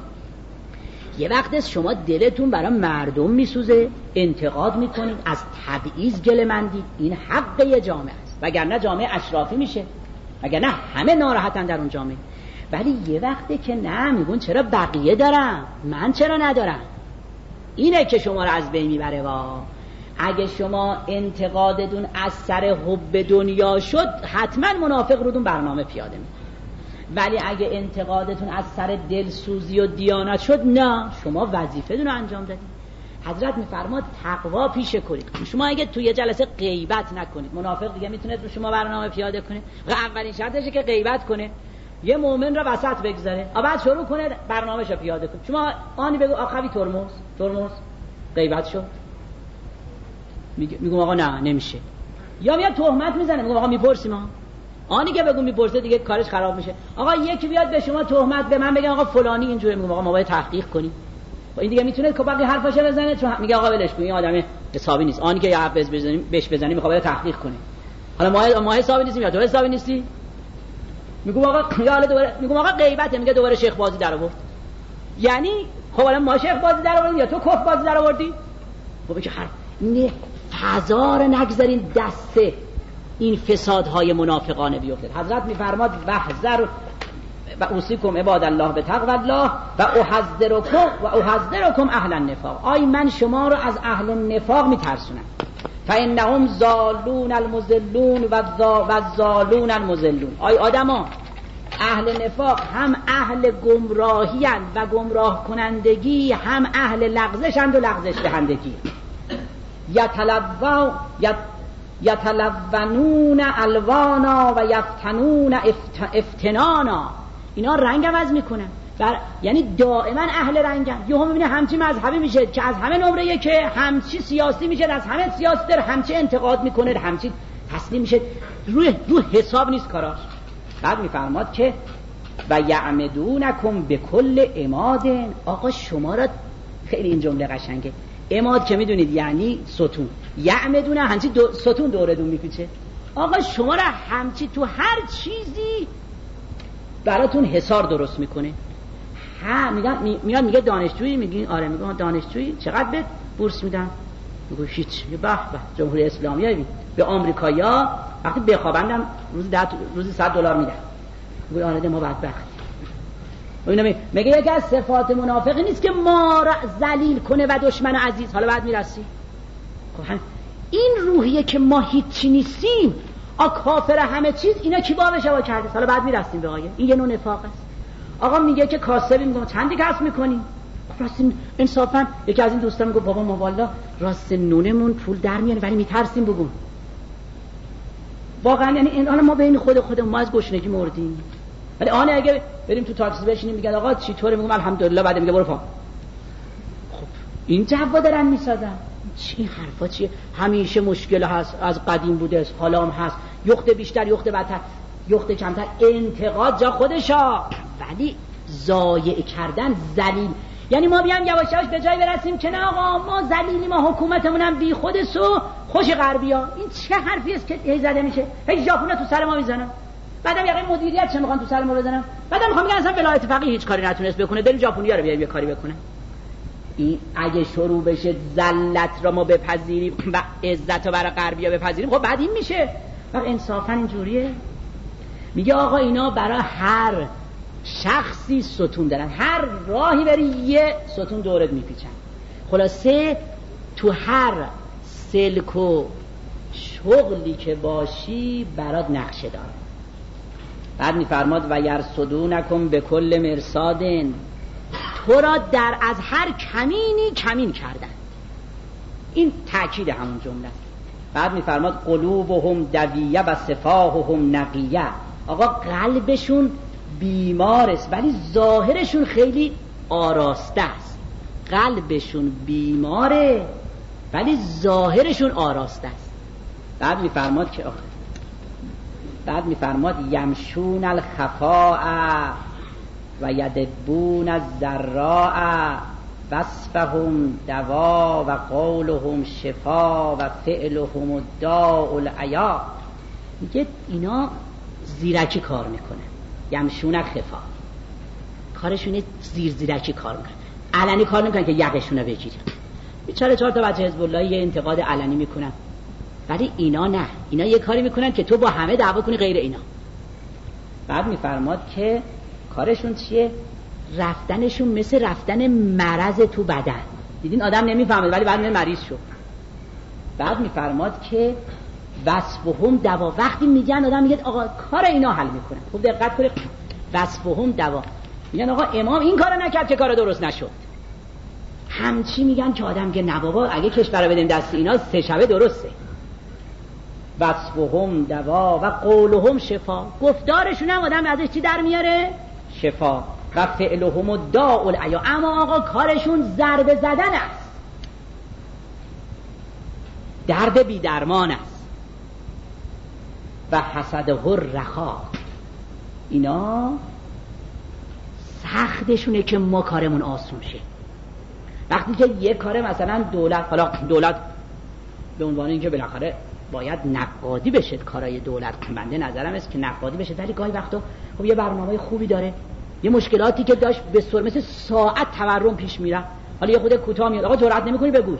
یه وقت شما دلتون برای مردم میسوزه، انتقاد میکنید، از تبعیض گله مندید، این حق یه جامعه است، وگرنه جامعه اشرافی میشه، وگرنه همه ناراحتن در اون جامعه. ولی یه وقتی که نه، میگون چرا بقیه دارم من چرا ندارم، اینه که شما رو از بین میبره. اگه شما انتقادتون از سر حب دنیا شد، حتما منافق رودون برنامه پیاده میکنه. ولی اگه انتقادتون از سر دلسوزی و دیانت شد، نه، شما وظیفتون رو انجام دادید. حضرت میفرماد تقوا پیشه کنید. شما اگه توی جلسه غیبت نکنید، منافق دیگه میتونه تو شما برنامه پیاده کنه. و اولین شرطشه که غیبت کنه، یه مؤمن رو وسط بگذاره، بعد شروع کنه برنامه‌شو پیاده کنه. شما آنی بگو آخوی ترمز غیبت شد، میگم آقا نه نمیشه، یا میاد تهمت میزنه، میگم آقا میپرسیم ما. آنی که بگم میپرسه دیگه کارش خراب میشه. آقا یکی بیاد به شما تهمت، به من بگه آقا فلانی اینجوری، میگم آقا ما باید تحقیق کنیم. این دیگه میتونه که باقی حرفاشو بزنه، چون میگه آقا ولش کن این آدم حسابی نیست. آنی که یه حرف بهش بزنی میخواد تحقیق کنه. حالا ما حسابی نیستیم یا تو حسابی نیستی؟ میگم آقا یا دوباره میگم آقا غیبته، میگه دوباره شیخ بازی در آورد. یعنی خب الان ما شیخ بازی در آوردیم یا تو کف بازی در آوردی؟ خب چه نه فضا رو نگذارین دست این فسادهای منافقانه بیفته. حضرت میفرماد وحذر و اوصیکم عباد الله به تقوی الله و احذرکم اهل النفاق. آی من شما رو از اهل النفاق میترسونم. فانهم ضالون المضلون و الضالون المضلون. آی آدما، اهل نفاق هم اهل گمراهی اند و گمراه کنندگی، هم اهل لغزش اند و لغزش دهندگی. یتلونون الوانا و یفتنون افتنانا. اینا رنگ عوض میکنن، یعنی دائما اهل رنگن. یهو میبینه همچی مذهبی میشه که از همه نمره یکه، همچی سیاسی میشه از همه سیاستر، همچی انتقاد میکنه، همچی تسلیم میشه. روی حساب نیست کاراش. بعد میفرماد که و یعمدونکم به کل عمادن. آقا شما را، خیلی این جمله قشنگه، عماد که میدونید یعنی ستون، یعمدونه همچی ستون دوردون میپیچه. آقا شما را همچی تو هر چیزی براتون حصار درست میکنه. میاد میگه دانشجویی، میگین آره، میگه دانشجویی چقدر به بورس میدن؟ میگه هیچ. به جمهوری اسلامی به آمریکایی‌ها وقتی بخوابندم روزی $100 میدن. میگه آره ما بدبخت. میگه یکی از صفات منافقی نیست که ما را ذلیل کنه و دشمن عزیز. حالا بعد میرسی خب این روحیه که ما هیچی نیستیم، کافر همه چیز، اینا کی بابش وا کرده. حالا بعد میرسیم به آیه. این یه نوع نفاق است. آقا میگه که کاسبی، میگم چندی کسب میکنی؟ راست انصافا یکی از این دوستان میگه بابا ما والا راست نونمون پول در میاره ولی میترسیم بگم. واقعا یعنی این حالا ما بین خودمون ما از گشنگی مردیم. ولی آنه اگه بریم تو تاکسی بشینیم میگن آقا چطوره، میگم الحمدلله، بعد میگه برو پا. خب این جواب دارن میسازن. چی حرفا چیه؟ همیشه مشکل هست، از قدیم بوده است، حالا هم هست، یخت بیشتر یخت بدتر یخت کمتر، انتقاد جا خودشا، ولی ضایع کردن، ذلیل. یعنی ما بیام یواش یواش به جای برسیم که نه آقا ما ذلیلی، ما حکومتمون هم بی خودست و خوش غربیا. این چه حرفی است که هی زده میشه؟ هی ژاپونا تو سر ما میزنن، بعدم یقین مدیریت چه میخوان تو سر ما بزنن، بعدم میخوام میگن اصلا ولایت فقیه هیچ کاری نتونست بکنه، بریم ژاپنیا رو بیاریم یه کاری بکنه. این اگه شروع بشه ذلت را ما بپذیریم و عزت رو برای غربیا بپذیریم، خب بعد این میشه. وقت انصافا اینجوریه. میگه آقا اینا برای هر شخصی ستون دارن، هر راهی بری یه ستون دورت میپیچن. خلاصه تو هر سلک و شغلی که باشی برات نقشه داره. بعد میفرماد و یرصدونکم به کل مرصادن، تو را در از هر کمینی کمین کردن. این تأکید همون جمله است. بعد میفرماد قلوبهم دویه و صفاههم نقیه. آقا قلبشون بیمار است ولی ظاهرشون خیلی آراسته است. قلبشون بیماره ولی ظاهرشون آراسته است. بعد میفرماد یمشون الخفاء و یدبون الضراء وصفهم دوا و قولهم شفا و فعلهم الداء العیا. میگه اینا زیرکی کار میکنن. یمشون خفا، کارشونه زیرکی کار میکنن، علنی کار نمیکنن که یقشونه بگیرن. بیچاره 4 تا بچه حزب الله یه انتقاد علنی میکنن، ولی اینا نه، اینا یه کاری میکنن که تو با همه دعوا کنی غیر اینا. بعد میفرماد که کارشون چیه؟ رفتنشون مثل رفتن مرض تو بدن. دیدین آدم نمیفهمه ولی بعد مریض شد. بعد میفرماد که وصفهم دوا. وقتی میگن آدم میگه آقا کار اینا حل میکنن، خوب دقت کنید، وصفهم دوا. میگن آقا امام این کارو نکرد که کار درست نشد. همچی میگن که آدم که نه بابا اگه کشور رو بدیم دست اینا 3 شبه درسته. وصفهم دوا و قولهم شفا. گفتارشون هم آدم ازش چی در میاره؟ شفا. و فعلهم الداء العیا. اما آقا کارشون ضربه زدن است، درد بی درمان است. و حسده الرخا. اینا سختشونه که ما کارمون آسون شه. وقتی که یک کار مثلا دولت، حالا دولت به عنوان اینکه بالاخره باید نقادی بشه کارهای دولت، بنده نظرم است که نقادی بشه، ولی گاهی وقتا خب یه برنامه خوبی داره، یه مشکلاتی که داشت به سر مثل ساعت تورم پیش میره، حالا یه خود کوتاه میاد، آقا جرئت نمیکنی بگوی.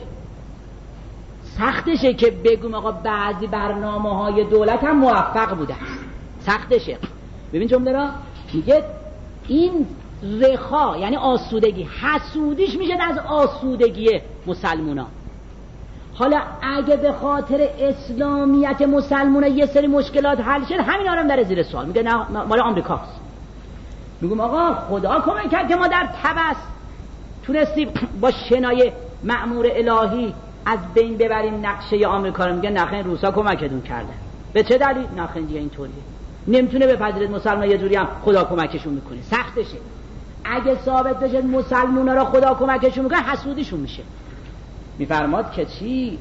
سختشه که بگم آقا بعضی برنامه‌های دولت هم موفق بوده است. سختشه. ببین جمله را میگه این رخا یعنی آسودگی، حسودیش میشه از آسودگی مسلمونا. حالا اگه به خاطر اسلامیت مسلمونا یه سری مشکلات حل شد، همین آرام در زیر سوال. میگه نه مال آمریکاست. میگم آقا خدا کمک کرد که ما در تبس تونستیم با شنای مأمور الهی از بین ببریم نقشه آمریکا رو. میگه نخیر روسا کمکتون کردن. به چه دلیل؟ نخیر دیگه اینطوریه، نمیتونه بپذیرید مسلمان یه جوری هم خدا کمکشون میکنه. سختشه. اگه ثابت بشه مسلمونا را خدا کمکشون میکنه، حسودیشون میشه. میفرماد که چی؟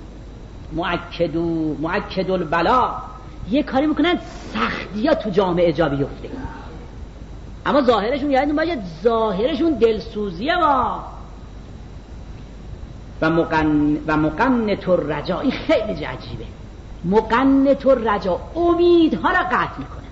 مؤکد البلا. یه کاری میکنن سختی‌ها تو جامعه جا بیفته، اما ظاهرشون یعنی باید ظاهرشون دلسوزیه و مقنط الرجا. این خیلی عجیبه. مقنط الرجا، امیدها را قطع میکنه.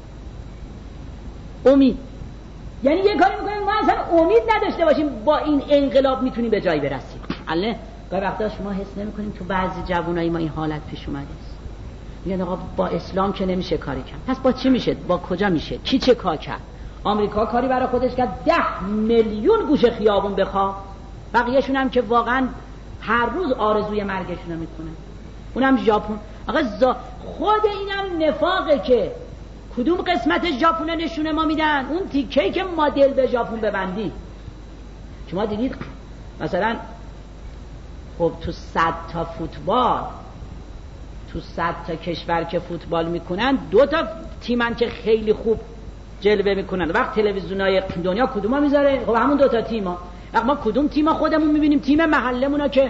امید یعنی یه کاری میکنیم ما اصلا امید نداشته باشیم با این انقلاب میتونیم به جایی برسیم. الان گاهی وقتا شما حس نمیکنیم تو بعضی جوانای ما این حالت پیش اومده است. میگن آقا با اسلام که نمیشه کاری کرد، پس با چی میشه؟ با کجا میشه؟ کی چه کار کرد؟ آمریکا کاری برای خودش کرد 10 میلیون گوشه خیابون بخواد، بقیه‌شون هم که واقعا هر روز آرزوی مرگشون رو میکنن. اونم ژاپن. آقا خود اینم نفاقه که کدوم قسمت ژاپن نشونه ما میدن؟ اون تیکه‌ای که ما دل به ژاپن ببندی. شما دیدید مثلا خب تو 100 تا فوتبال، تو 100 تا کشور که فوتبال میکنن 2 تا تیمن که خیلی خوب جلوه میکنن. وقت تلویزیونای دنیا کدوما میذاره؟ خب همون 2 تا تیما. ما کدوم تیما خودمون میبینیم؟ تیم محلمونا که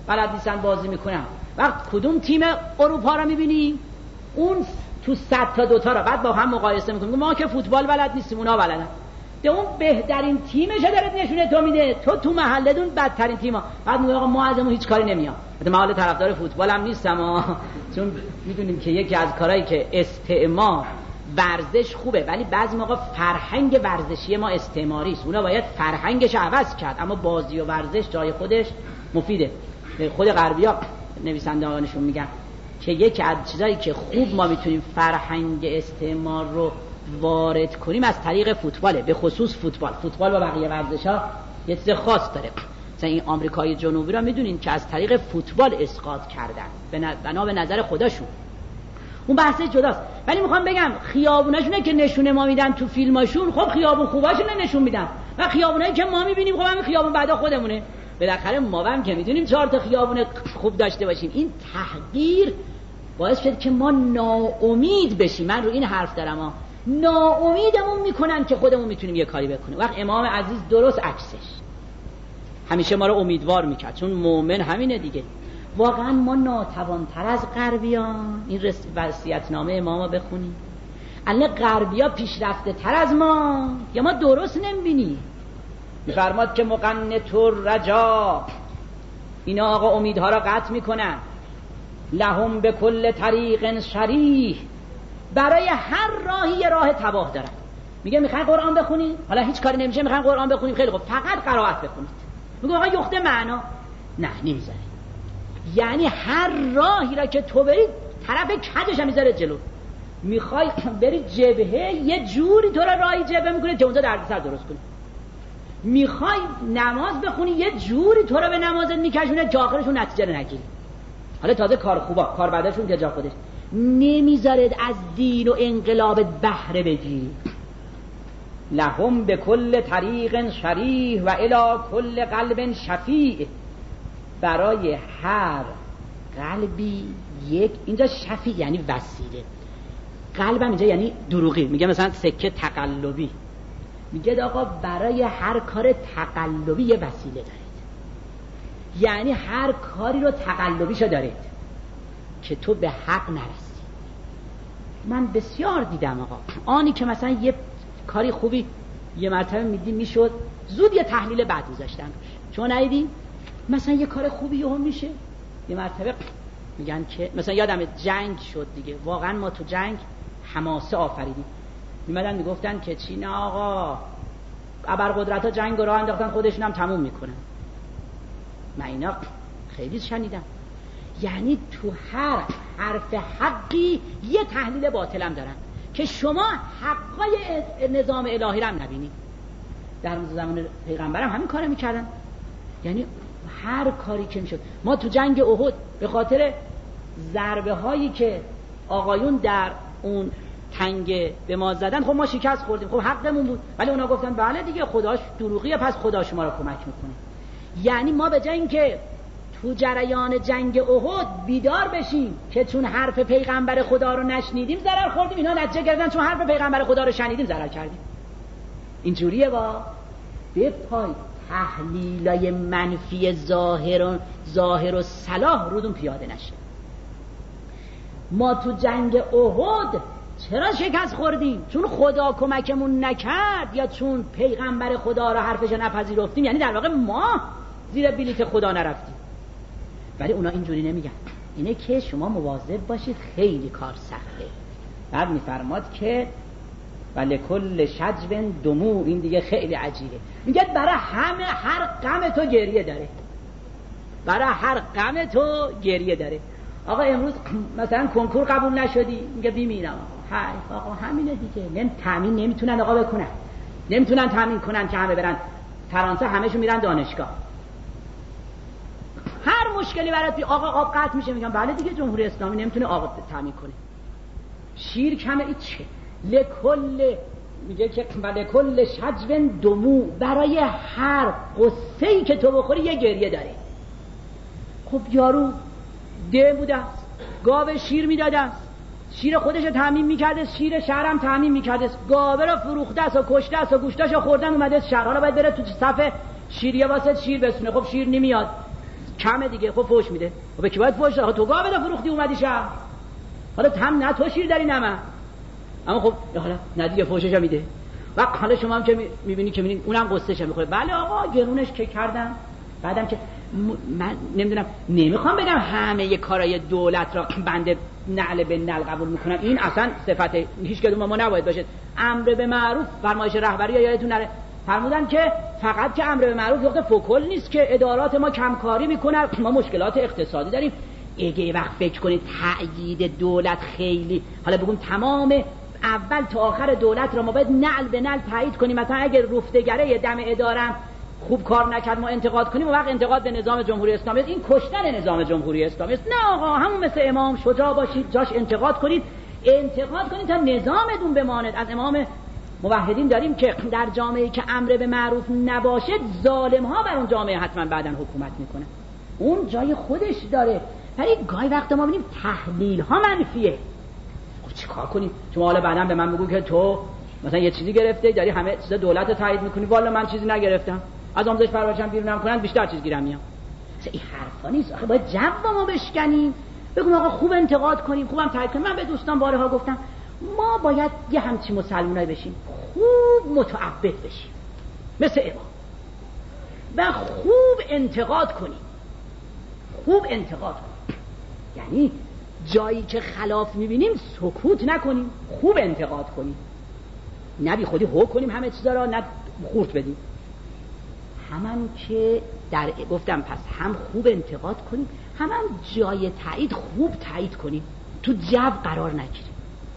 بلد نیستن بازی میکنن. وقت کدوم تیم اروپا رو میبینی؟ اون تو 100 تا 2 تا رو بعد با هم مقایسه میکنیم. ما که فوتبال بلد نیستیم، اونا بلدن. ده اون بهترین تیمش داره نشونه تو میده، تو محلتون بدترین تیما. بعد میگه آقا ما ازمون هیچ کاری نمیاد. البته من حالا طرفدار فوتبال هم نیستم چون میدونیم که یکی از کارهایی که استعمار ورزش خوبه، ولی بعضی موقع فرهنگ ورزشی ما استعماری است. اونا باید فرهنگش عوض کرد، اما بازی و ورزش جای خودش مفیده. خود غربی‌ها نویسندگانشون میگن که یکی از چیزایی که خوب ما میتونیم فرهنگ استعمار رو وارد کنیم از طریق فوتباله، به خصوص فوتبال با بقیه ورزش‌ها یه چیز خاص داره. مثلا این آمریکای جنوبی را میدونین که از طریق فوتبال اسقاط کردن بنا به نظر خودشون. اون بحث جداست، ولی میخوام بگم خیابوناشونه که نشونه ما میدن تو فیلماشون، خب خیابون خوباشونه نشون میدن و خیابونایی که ما میبینیم خب همین خیابون بعدا خودمونه. بالاخره ما هم که میدونیم 4 تا خیابون خوب داشته باشیم. این تحقیر باعث شد که ما ناامید بشیم. من رو این حرف دارم ناامیدمون میکنن که خودمون میتونیم یه کاری بکنیم. وقت امام عزیز درست عکسش همیشه ما رو امیدوار میکرد، چون مؤمن همینه دیگه. واقعا ما ناتوانتر از غربیان. این وصیت‌نامه امامو بخونیم، الان غربیا پیشرفته تر از ما یا ما درست نمیبینی؟ میفرماد که مقنط الرجا، اینا آقا امیدها را قطع میکنن. لهم به کل طریق شریح، برای هر راهی یه راه تباه دارن. میگه میخواین قرآن بخونید، حالا هیچ کاری نمیشه، میخواین قرآن بخونید، خیلی خوب، فقط قرائت بخونید. میگه آقا یخته معنا نه نمیذاره. یعنی هر راهی را که تو برید طرف کجش هم میذاره جلو. میخوای بری جبهه، یه جوری تو را راهی جبهه میکنه که اونجا دردسر درست کنی. میخوای نماز بخونی، یه جوری تو را به نمازت میکشونه که آخرشون نتیجه رو نگیری. حالا تازه کار خوبا، کار بعدشون که جا خودش نمیذارد از دین و انقلاب بهره بگیری. لهم به کل طریق شریح و الی کل قلب شفیع، برای هر قلبی یک، اینجا شفیع یعنی وسیله، قلبم اینجا یعنی دروغی. میگه مثلا سکه تقلبی، میگه آقا برای هر کار تقلبی یه وسیله دارید، یعنی هر کاری رو تقلبیشو دارید که تو به حق نرسی. من بسیار دیدم آقا آنی که مثلا یه کاری خوبی یه مرتبه میدی میشد، زود یه تحلیل بعد میذاشتن روش. چون ندیدین مثلا یه کار خوبی یهو میشه، یه مرتبه میگن که مثلا یادم جنگ شد دیگه، واقعا ما تو جنگ حماسه آفریدیم. میمدن میگفتن که چی؟ نه آقا ابرقدرت‌ها جنگ رو انداختن، خودشون هم تموم میکنن. من اینا خیلی شنیدم. یعنی تو هر حرف حقی یه تحلیل باطل هم دارن که شما حقای نظام الهی رو هم نبینید. در زمان پیغمبرم همین کارو میکردن. یعنی هر کاری که میشد، ما تو جنگ احد به خاطر ضربه هایی که آقایون در اون تنگه به ما زدن، خب ما شکست خوردیم، خب حقمون بود، ولی اونا گفتن بله دیگه خداش دروغیه، پس خدا شما رو کمک میکنه. یعنی ما به جای اینکه تو جریان جنگ احد بیدار بشیم که چون حرف پیغمبر خدا رو نشنیدیم ضرر خوردیم، اینا نتیجه گرفتن چون حرف پیغمبر خدا رو شنیدیم ضرر کردیم. اینجوریه با به پای تحلیلای منفی ظاهر و صلاح رودون پیاده نشه. ما تو جنگ احد چرا شکست خوردیم؟ چون خدا کمکمون نکرد یا چون پیغمبر خدا رو حرفش نپذیرفتیم؟ یعنی در واقع ما زیر بلیت خدا نرفتیم. ولی اونا اینجوری نمیگن، اینه که شما مواظب باشید، خیلی کار سخته. بعد میفرماد که ولکل شجب دموع، این دیگه خیلی عجیبه. میگه برای هر غم تو گریه داره، برای هر غم تو گریه داره. آقا امروز مثلا کنکور قبول نشدی، میگه بیمیرم. آقا همینه دیگه، تامین نمیتونن آقا بکنن، نمیتونن تامین کنن که همه برن فرانسه، همه‌شون میرن دانشگاه. هر مشکلی برات آقا آب قطع میشه، میگم بله دیگه جمهوری اسلامی نمیتونه آب تامین کنه. شیر کمه ایچه لکل، میگه که لکل شجب دموع، برای هر قصه‌ای که تو بخوری یه گریه داره. خب یارو ده بوده، گاو شیر میداده، شیر خودش رو تامین میکرده، شیر شهرم تامین میکرده، گاوه رو فروخته است و کشته است و گوشتاشو خوردن، اومده شهر، حالا باید بره تو صف شیریه واسه شیر بسونه. خب شیر نمیاد، کمه دیگه. خب فوش میده. خب به کی باید فوش بده؟ تو گاه بده فروختی اومدی شهر. حالا هم نه تو شیر داری نه من. اما خب حالا نه دیگه فوشش میده. و حالا شما هم که میبینی که میبینید اونم قصهش میخوره. بله آقا گرونش که کردم. بعدم که من نمیدونم، نمیخوام بگم همه کارهای دولت را بنده نعل به نعل قبول میکنم. این اصلا صفت هیچ کدوم ما نباید باشه. امر به معروف فرمایش رهبری یادتون نره فرمودن که فقط که امر به معروف وقت فوکل نیست که ادارات ما کمکاری میکنن، ما مشکلات اقتصادی داریم. اگه وقت فکر کنید تأیید دولت خیلی، حالا بگم تمام اول تا آخر دولت را ما باید نعل به نعل تایید کنیم. مثلا اگر رفتگره دم ادارم خوب کار نکرد ما انتقاد کنیم، و وقت انتقاد به نظام جمهوری اسلامی است. این کشتن نظام جمهوری اسلامی است. نه آقا، همون مثل امام شجاع باشید، جاش انتقاد کنید تا نظامتون بماند. از امام موحدین داریم که در جامعه‌ای که امر به معروف نباشه، ظالم ها بر اون جامعه حتما بعداً حکومت میکنن. اون جای خودش داره. ولی گاهی وقتا ما ببینیم تحلیل ها منفیه. خب چیکار کنیم؟ شما حالا بعداً به من بگو که تو مثلا یه چیزی گرفته داری همه چیز دولت رو تایید میکنی. والا من چیزی نگرفتم، از آموزش پرورشم بیرونم کنن بیشتر چیز گیرم میام. این حرفا نیست. آخه باید جو ما بشکنیم، بگم آقا خوب انتقاد کنیم، خوبم تایید کنیم. من به دوستان بارها گفتم ما باید یه همچین مسلمانایی بشیم، خوب متعبد بشیم مثل امام و خوب انتقاد کنیم. خوب انتقاد کنیم یعنی جایی که خلاف میبینیم سکوت نکنیم، خوب انتقاد کنیم، نه بی خودی هو کنیم همه چیزا را، نه خورد بدیم. همان که در گفتم پس هم خوب انتقاد کنیم، هم جای تایید خوب تایید کنیم، تو جو قرار نگیریم.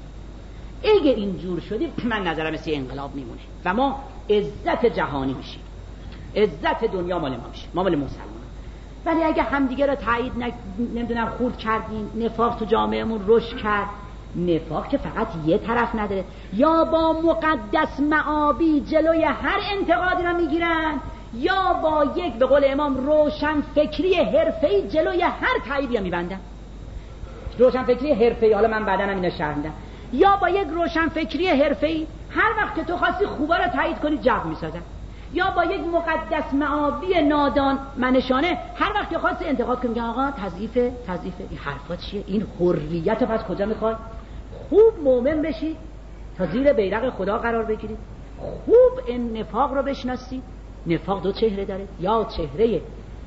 اگه اینجور شدیم من نظرم مثل انقلاب میمونه و ما عزت جهانی میشیم، عزت دنیا مال ما میشه، ما مال مسلمان. ولی اگه همدیگه را تایید نمیدونم خورد کردیم، نفاق تو جامعهمون رشد کرد. نفاق که فقط یه طرف نداره، یا با مقدس معابی جلوی هر انتقادی را میگیرن، یا با یک به قول امام روشن فکری حرفه‌ای جلوی هر تاییدی را میبندن. روشن فکری حرفه‌ای، حالا من بعداً هم اینو شرح میدم. یا با یک روشن فکری حرفه‌ای هر وقت که تو خواستی خوبا را تایید کنی جو میسازن، یا با یک مقدس معابی نادان منشانه هر وقت که خواستی انتقاد کنی میگن آقا تضعیفه. این حرفا چیه؟ این حریت پس کجا میخواد؟ خوب مؤمن بشی تا زیر بیرق خدا قرار بگیری، خوب این نفاق رو بشناسی. نفاق دو چهره داره، یا چهره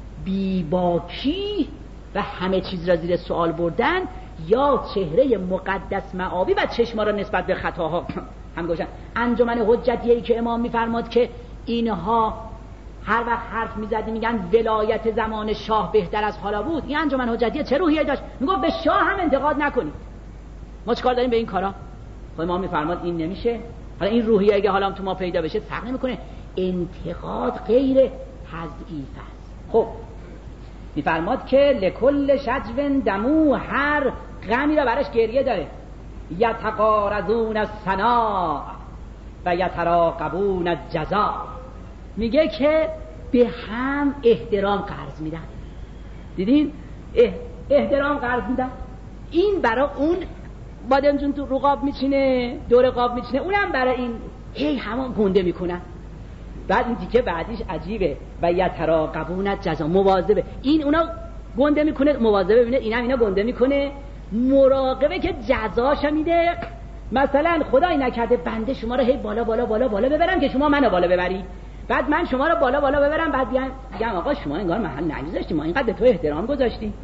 بیباکی و همه چیز را زیر سوال بردن، یا چهره مقدس معابی و چشما را نسبت به خطاها هم گوشن. انجمن حجتیه‌ای که امام میفرماد که اینها هر وقت حرف میزدی میگن ولایت زمان شاه بهتر از حالا بود، این انجمن حجتیه چه روحیه‌ای داشت؟ میگفت به شاه هم انتقاد نکنید. ما چیکار داریم به این کارا؟ خب امام میفرماد این نمیشه. حالا این روحیه اگه حالا تو ما پیدا بشه فرق نمیکنه، انتقاد غیر تضعیف است. خب میفرماد که لکل شجو دمو، هر غمی را براش گریه داره. یتقارضون الثنا و یتراقبون الجزا. میگه که به هم احترام قرض میدن. دیدین؟ احترام قرض میدن. این برای اون بادم جون تو رقاب میچینه، دور قاب میچینه، اونم برای این هی همون گنده میکنن. بعد این دیگه بعدیش عجیبه، و یتراقبون الجزا، مواظبه. این اونا گنده میکنه، مواظبه ببینه اینم اینا گنده میکنه، مراقبه که جزاشو میده. مثلا خدای نکرده بنده شما رو هی بالا بالا بالا بالا ببرم که شما منو بالا ببری، بعد من شما رو بالا بالا ببرم، بعد بگم آقا شما انگار محل نگذاشتی، ما اینقدر به تو احترام گذاشتیم.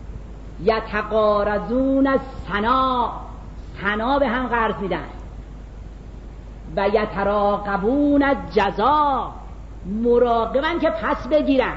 یتقارضون الثنا، ثنا به هم قرض میدن. و یتراقبون الجزا، مراقبن که پس بگیرن.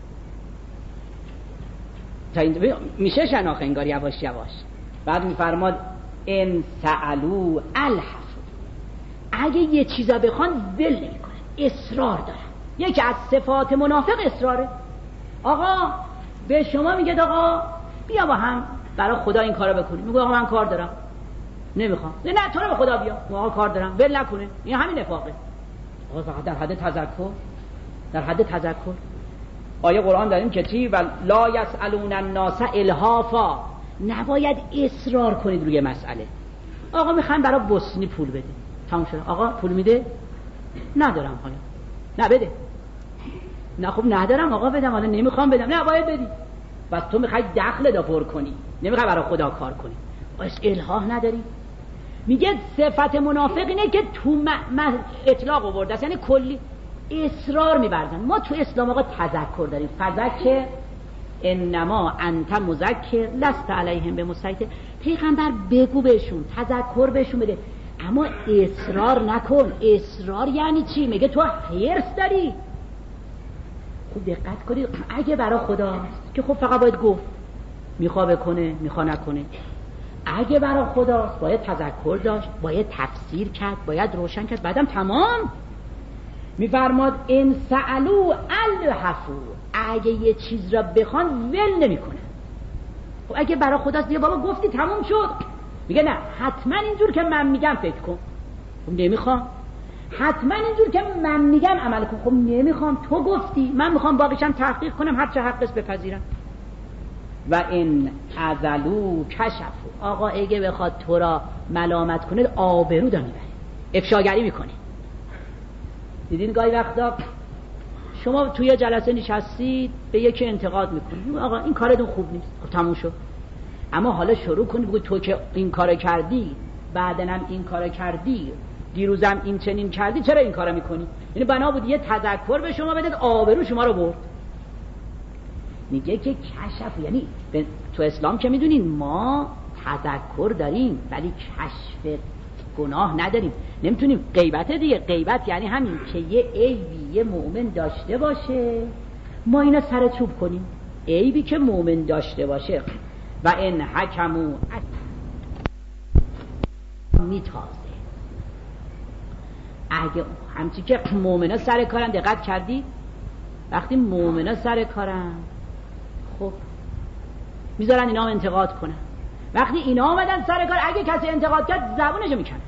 تا این میشه شناخت انگار یواش یواش. بعد میفرماد ان سألو الحف، اگه یه چیزا بخوان ول نمیکنن، اصرار دارن. یکی از صفات منافق اصراره. آقا به شما میگه آقا بیا با هم برای خدا این کارو بکنیم، میگه آقا من کار دارم نمیخوام. نه تو رو به خدا بیا، آقا کار دارم، ول نکنه. این همین نفاقه. آقا فقط در حد تذکر، در حد تذکر. آیه قرآن داریم که چی؟ و لا یسألون الناس الحافا، نباید اصرار کنید روی مسئله. آقا میخوایم برای بوسنی پول بده، تموم شد. آقا پول میده؟ ندارم حالا. نه بده. نه خب ندارم آقا بدم، حالا نمیخوام بدم. نه باید بدی، بس تو میخوای دخل دا پر کنی، نمیخوای برای خدا کار کنی، بس الحاح نداری. میگه صفت منافق اینه که تو اطلاق آورده است، یعنی کلی اصرار می‌ورزن. ما تو اسلام آقا تذکر داریم، فذکر انما انت مذکر لست علیهم بمسیطر. پیغمبر بگو بهشون، تذکر بهشون بده، اما اصرار نکن. اصرار یعنی چی؟ میگه تو حرص داری. خوب دقت کنید، اگه برای خداست که خب فقط باید گفت، میخوا بکنه میخوا نکنه. اگه برای خداست باید تذکر داشت، باید تفسیر کرد، باید روشن کرد، بعدم تمام. میفرماد ان سألوا الحفو، اگه یه چیز را بخوان ول نمیکنه. خب اگه برای خداست دیگه بابا گفتی تمام شد. میگه نه حتما اینجور که من میگم فکر کن. خب نمیخوام. حتما اینجور که من میگم عمل کن. خب نمیخوام، تو گفتی، من میخوام باقیشم تحقیق کنم، هر چه حق است بپذیرم. و این عذلو کشفو، آقا اگه بخواد تو را ملامت کنه آبرو دا میبره، افشاگری میکنه. دیدین گاهی وقتا شما توی جلسه نشستید به یکی انتقاد میکنید، آقا این کارتون خوب نیست، خب تموم شد. اما حالا شروع کنید بگید تو که این کارو کردی، بعدنم این کارو کردی، دیروزم این چنین کردی، چرا این کارو میکنی؟ یعنی بنا بود یه تذکر به شما بدید، آبرو شما رو برد. میگه که کشف، یعنی تو اسلام که میدونین ما تذکر داریم ولی کشف گناه نداریم. نمیتونیم غیبت دیگه، غیبت یعنی همین که یه عیبی یه مؤمن داشته باشه ما اینا سر چوب کنیم، عیبی که مؤمن داشته باشه. و ان حکمو میتازه، اگه همچی که مؤمنا سر کارن، دقت کردی وقتی مؤمنا سر کارن خب میذارن اینا هم انتقاد کنن. وقتی اینا آمدن سر کار، اگه کسی انتقاد کرد زبونشو میکنن.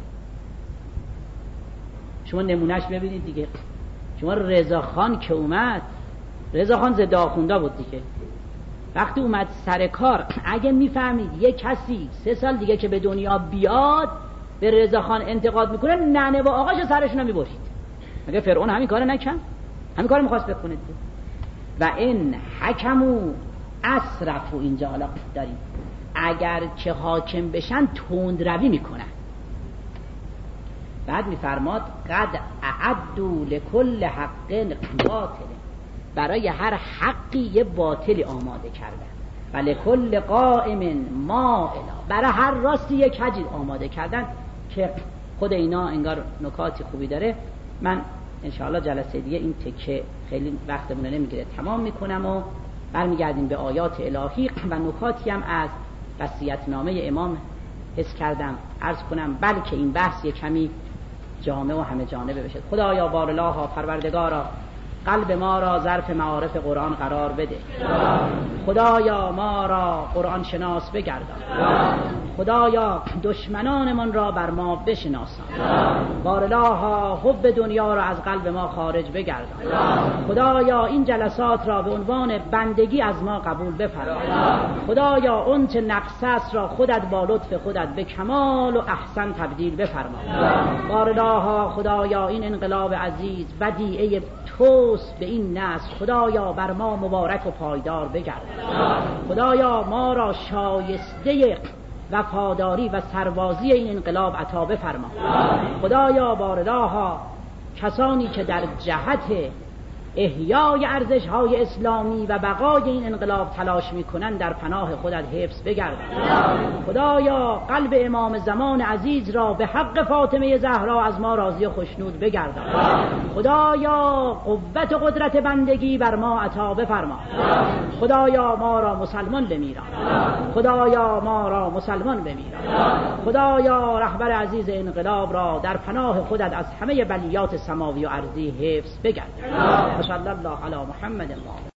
شما نمونهش ببینید دیگه. شما رضاخان که اومد، رضاخان ضد آخوندا بود دیگه، وقتی اومد سر کار اگه میفهمید یه کسی 3 سال دیگه که به دنیا بیاد به رضاخان انتقاد میکنه، ننه و آقاش سرشون رو میبرید. مگه فرعون همین کارو نکرد؟ همین کارو میخواست بکنه دیگه. و این حکمو اسرفو، اینجا حالا داریم اگر که حاکم بشن تندروی میکنن. بعد میفرماد قد اعدوا لكل حق باطل، برای هر حقی یه باطلی آماده کردن. و لكل قائم مائلا، برای هر راستی یه کجی آماده کردن. که خود اینا انگار نکاتی خوبی داره. من انشاءالله جلسه دیگه این تکه خیلی وقتمون نمیگیره تمام میکنم و برمیگردیم به آیات الهی و نکاتی هم از وصیت‌نامه امام حس کردم عرض کنم، بلکه این بحث یک کمی جامع و همه جانبه بشه. خدایا بارالله پروردگارا قلب ما را ظرف معارف قرآن قرار بده. خدایا ما را قرآن شناس بگردان. خدایا دشمنانمان را بر ما بشناسان. بارالله حب دنیا را از قلب ما خارج بگردان. خدایا این جلسات را به عنوان بندگی از ما قبول بفرما. خدایا اون چه نقص است را خودت با لطف خودت به کمال و احسن تبدیل بفرما. بارالله خدایا این انقلاب عزیز ودیعه توست به این نسل، خدایا بر ما مبارک و پایدار بگردان. خدایا ما را شایسته وفاداری و سربازی این انقلاب عطا بفرما. خدایا بارالله کسانی که در جهت احیای ارزش‌های اسلامی و بقای این انقلاب تلاش می‌کنند در پناه خودت حفظ بگردان. خدایا قلب امام زمان عزیز را به حق فاطمه زهرا از ما راضی و خوشنود بگردان. خدایا قوت و قدرت بندگی بر ما عطا بفرما. خدایا ما را مسلمان بمیران. خدایا ما را مسلمان بمیران. خدایا رهبر عزیز انقلاب را در پناه خودت از همه بلیات سماوی و ارضی حفظ بگردان. صلی الله علی محمد.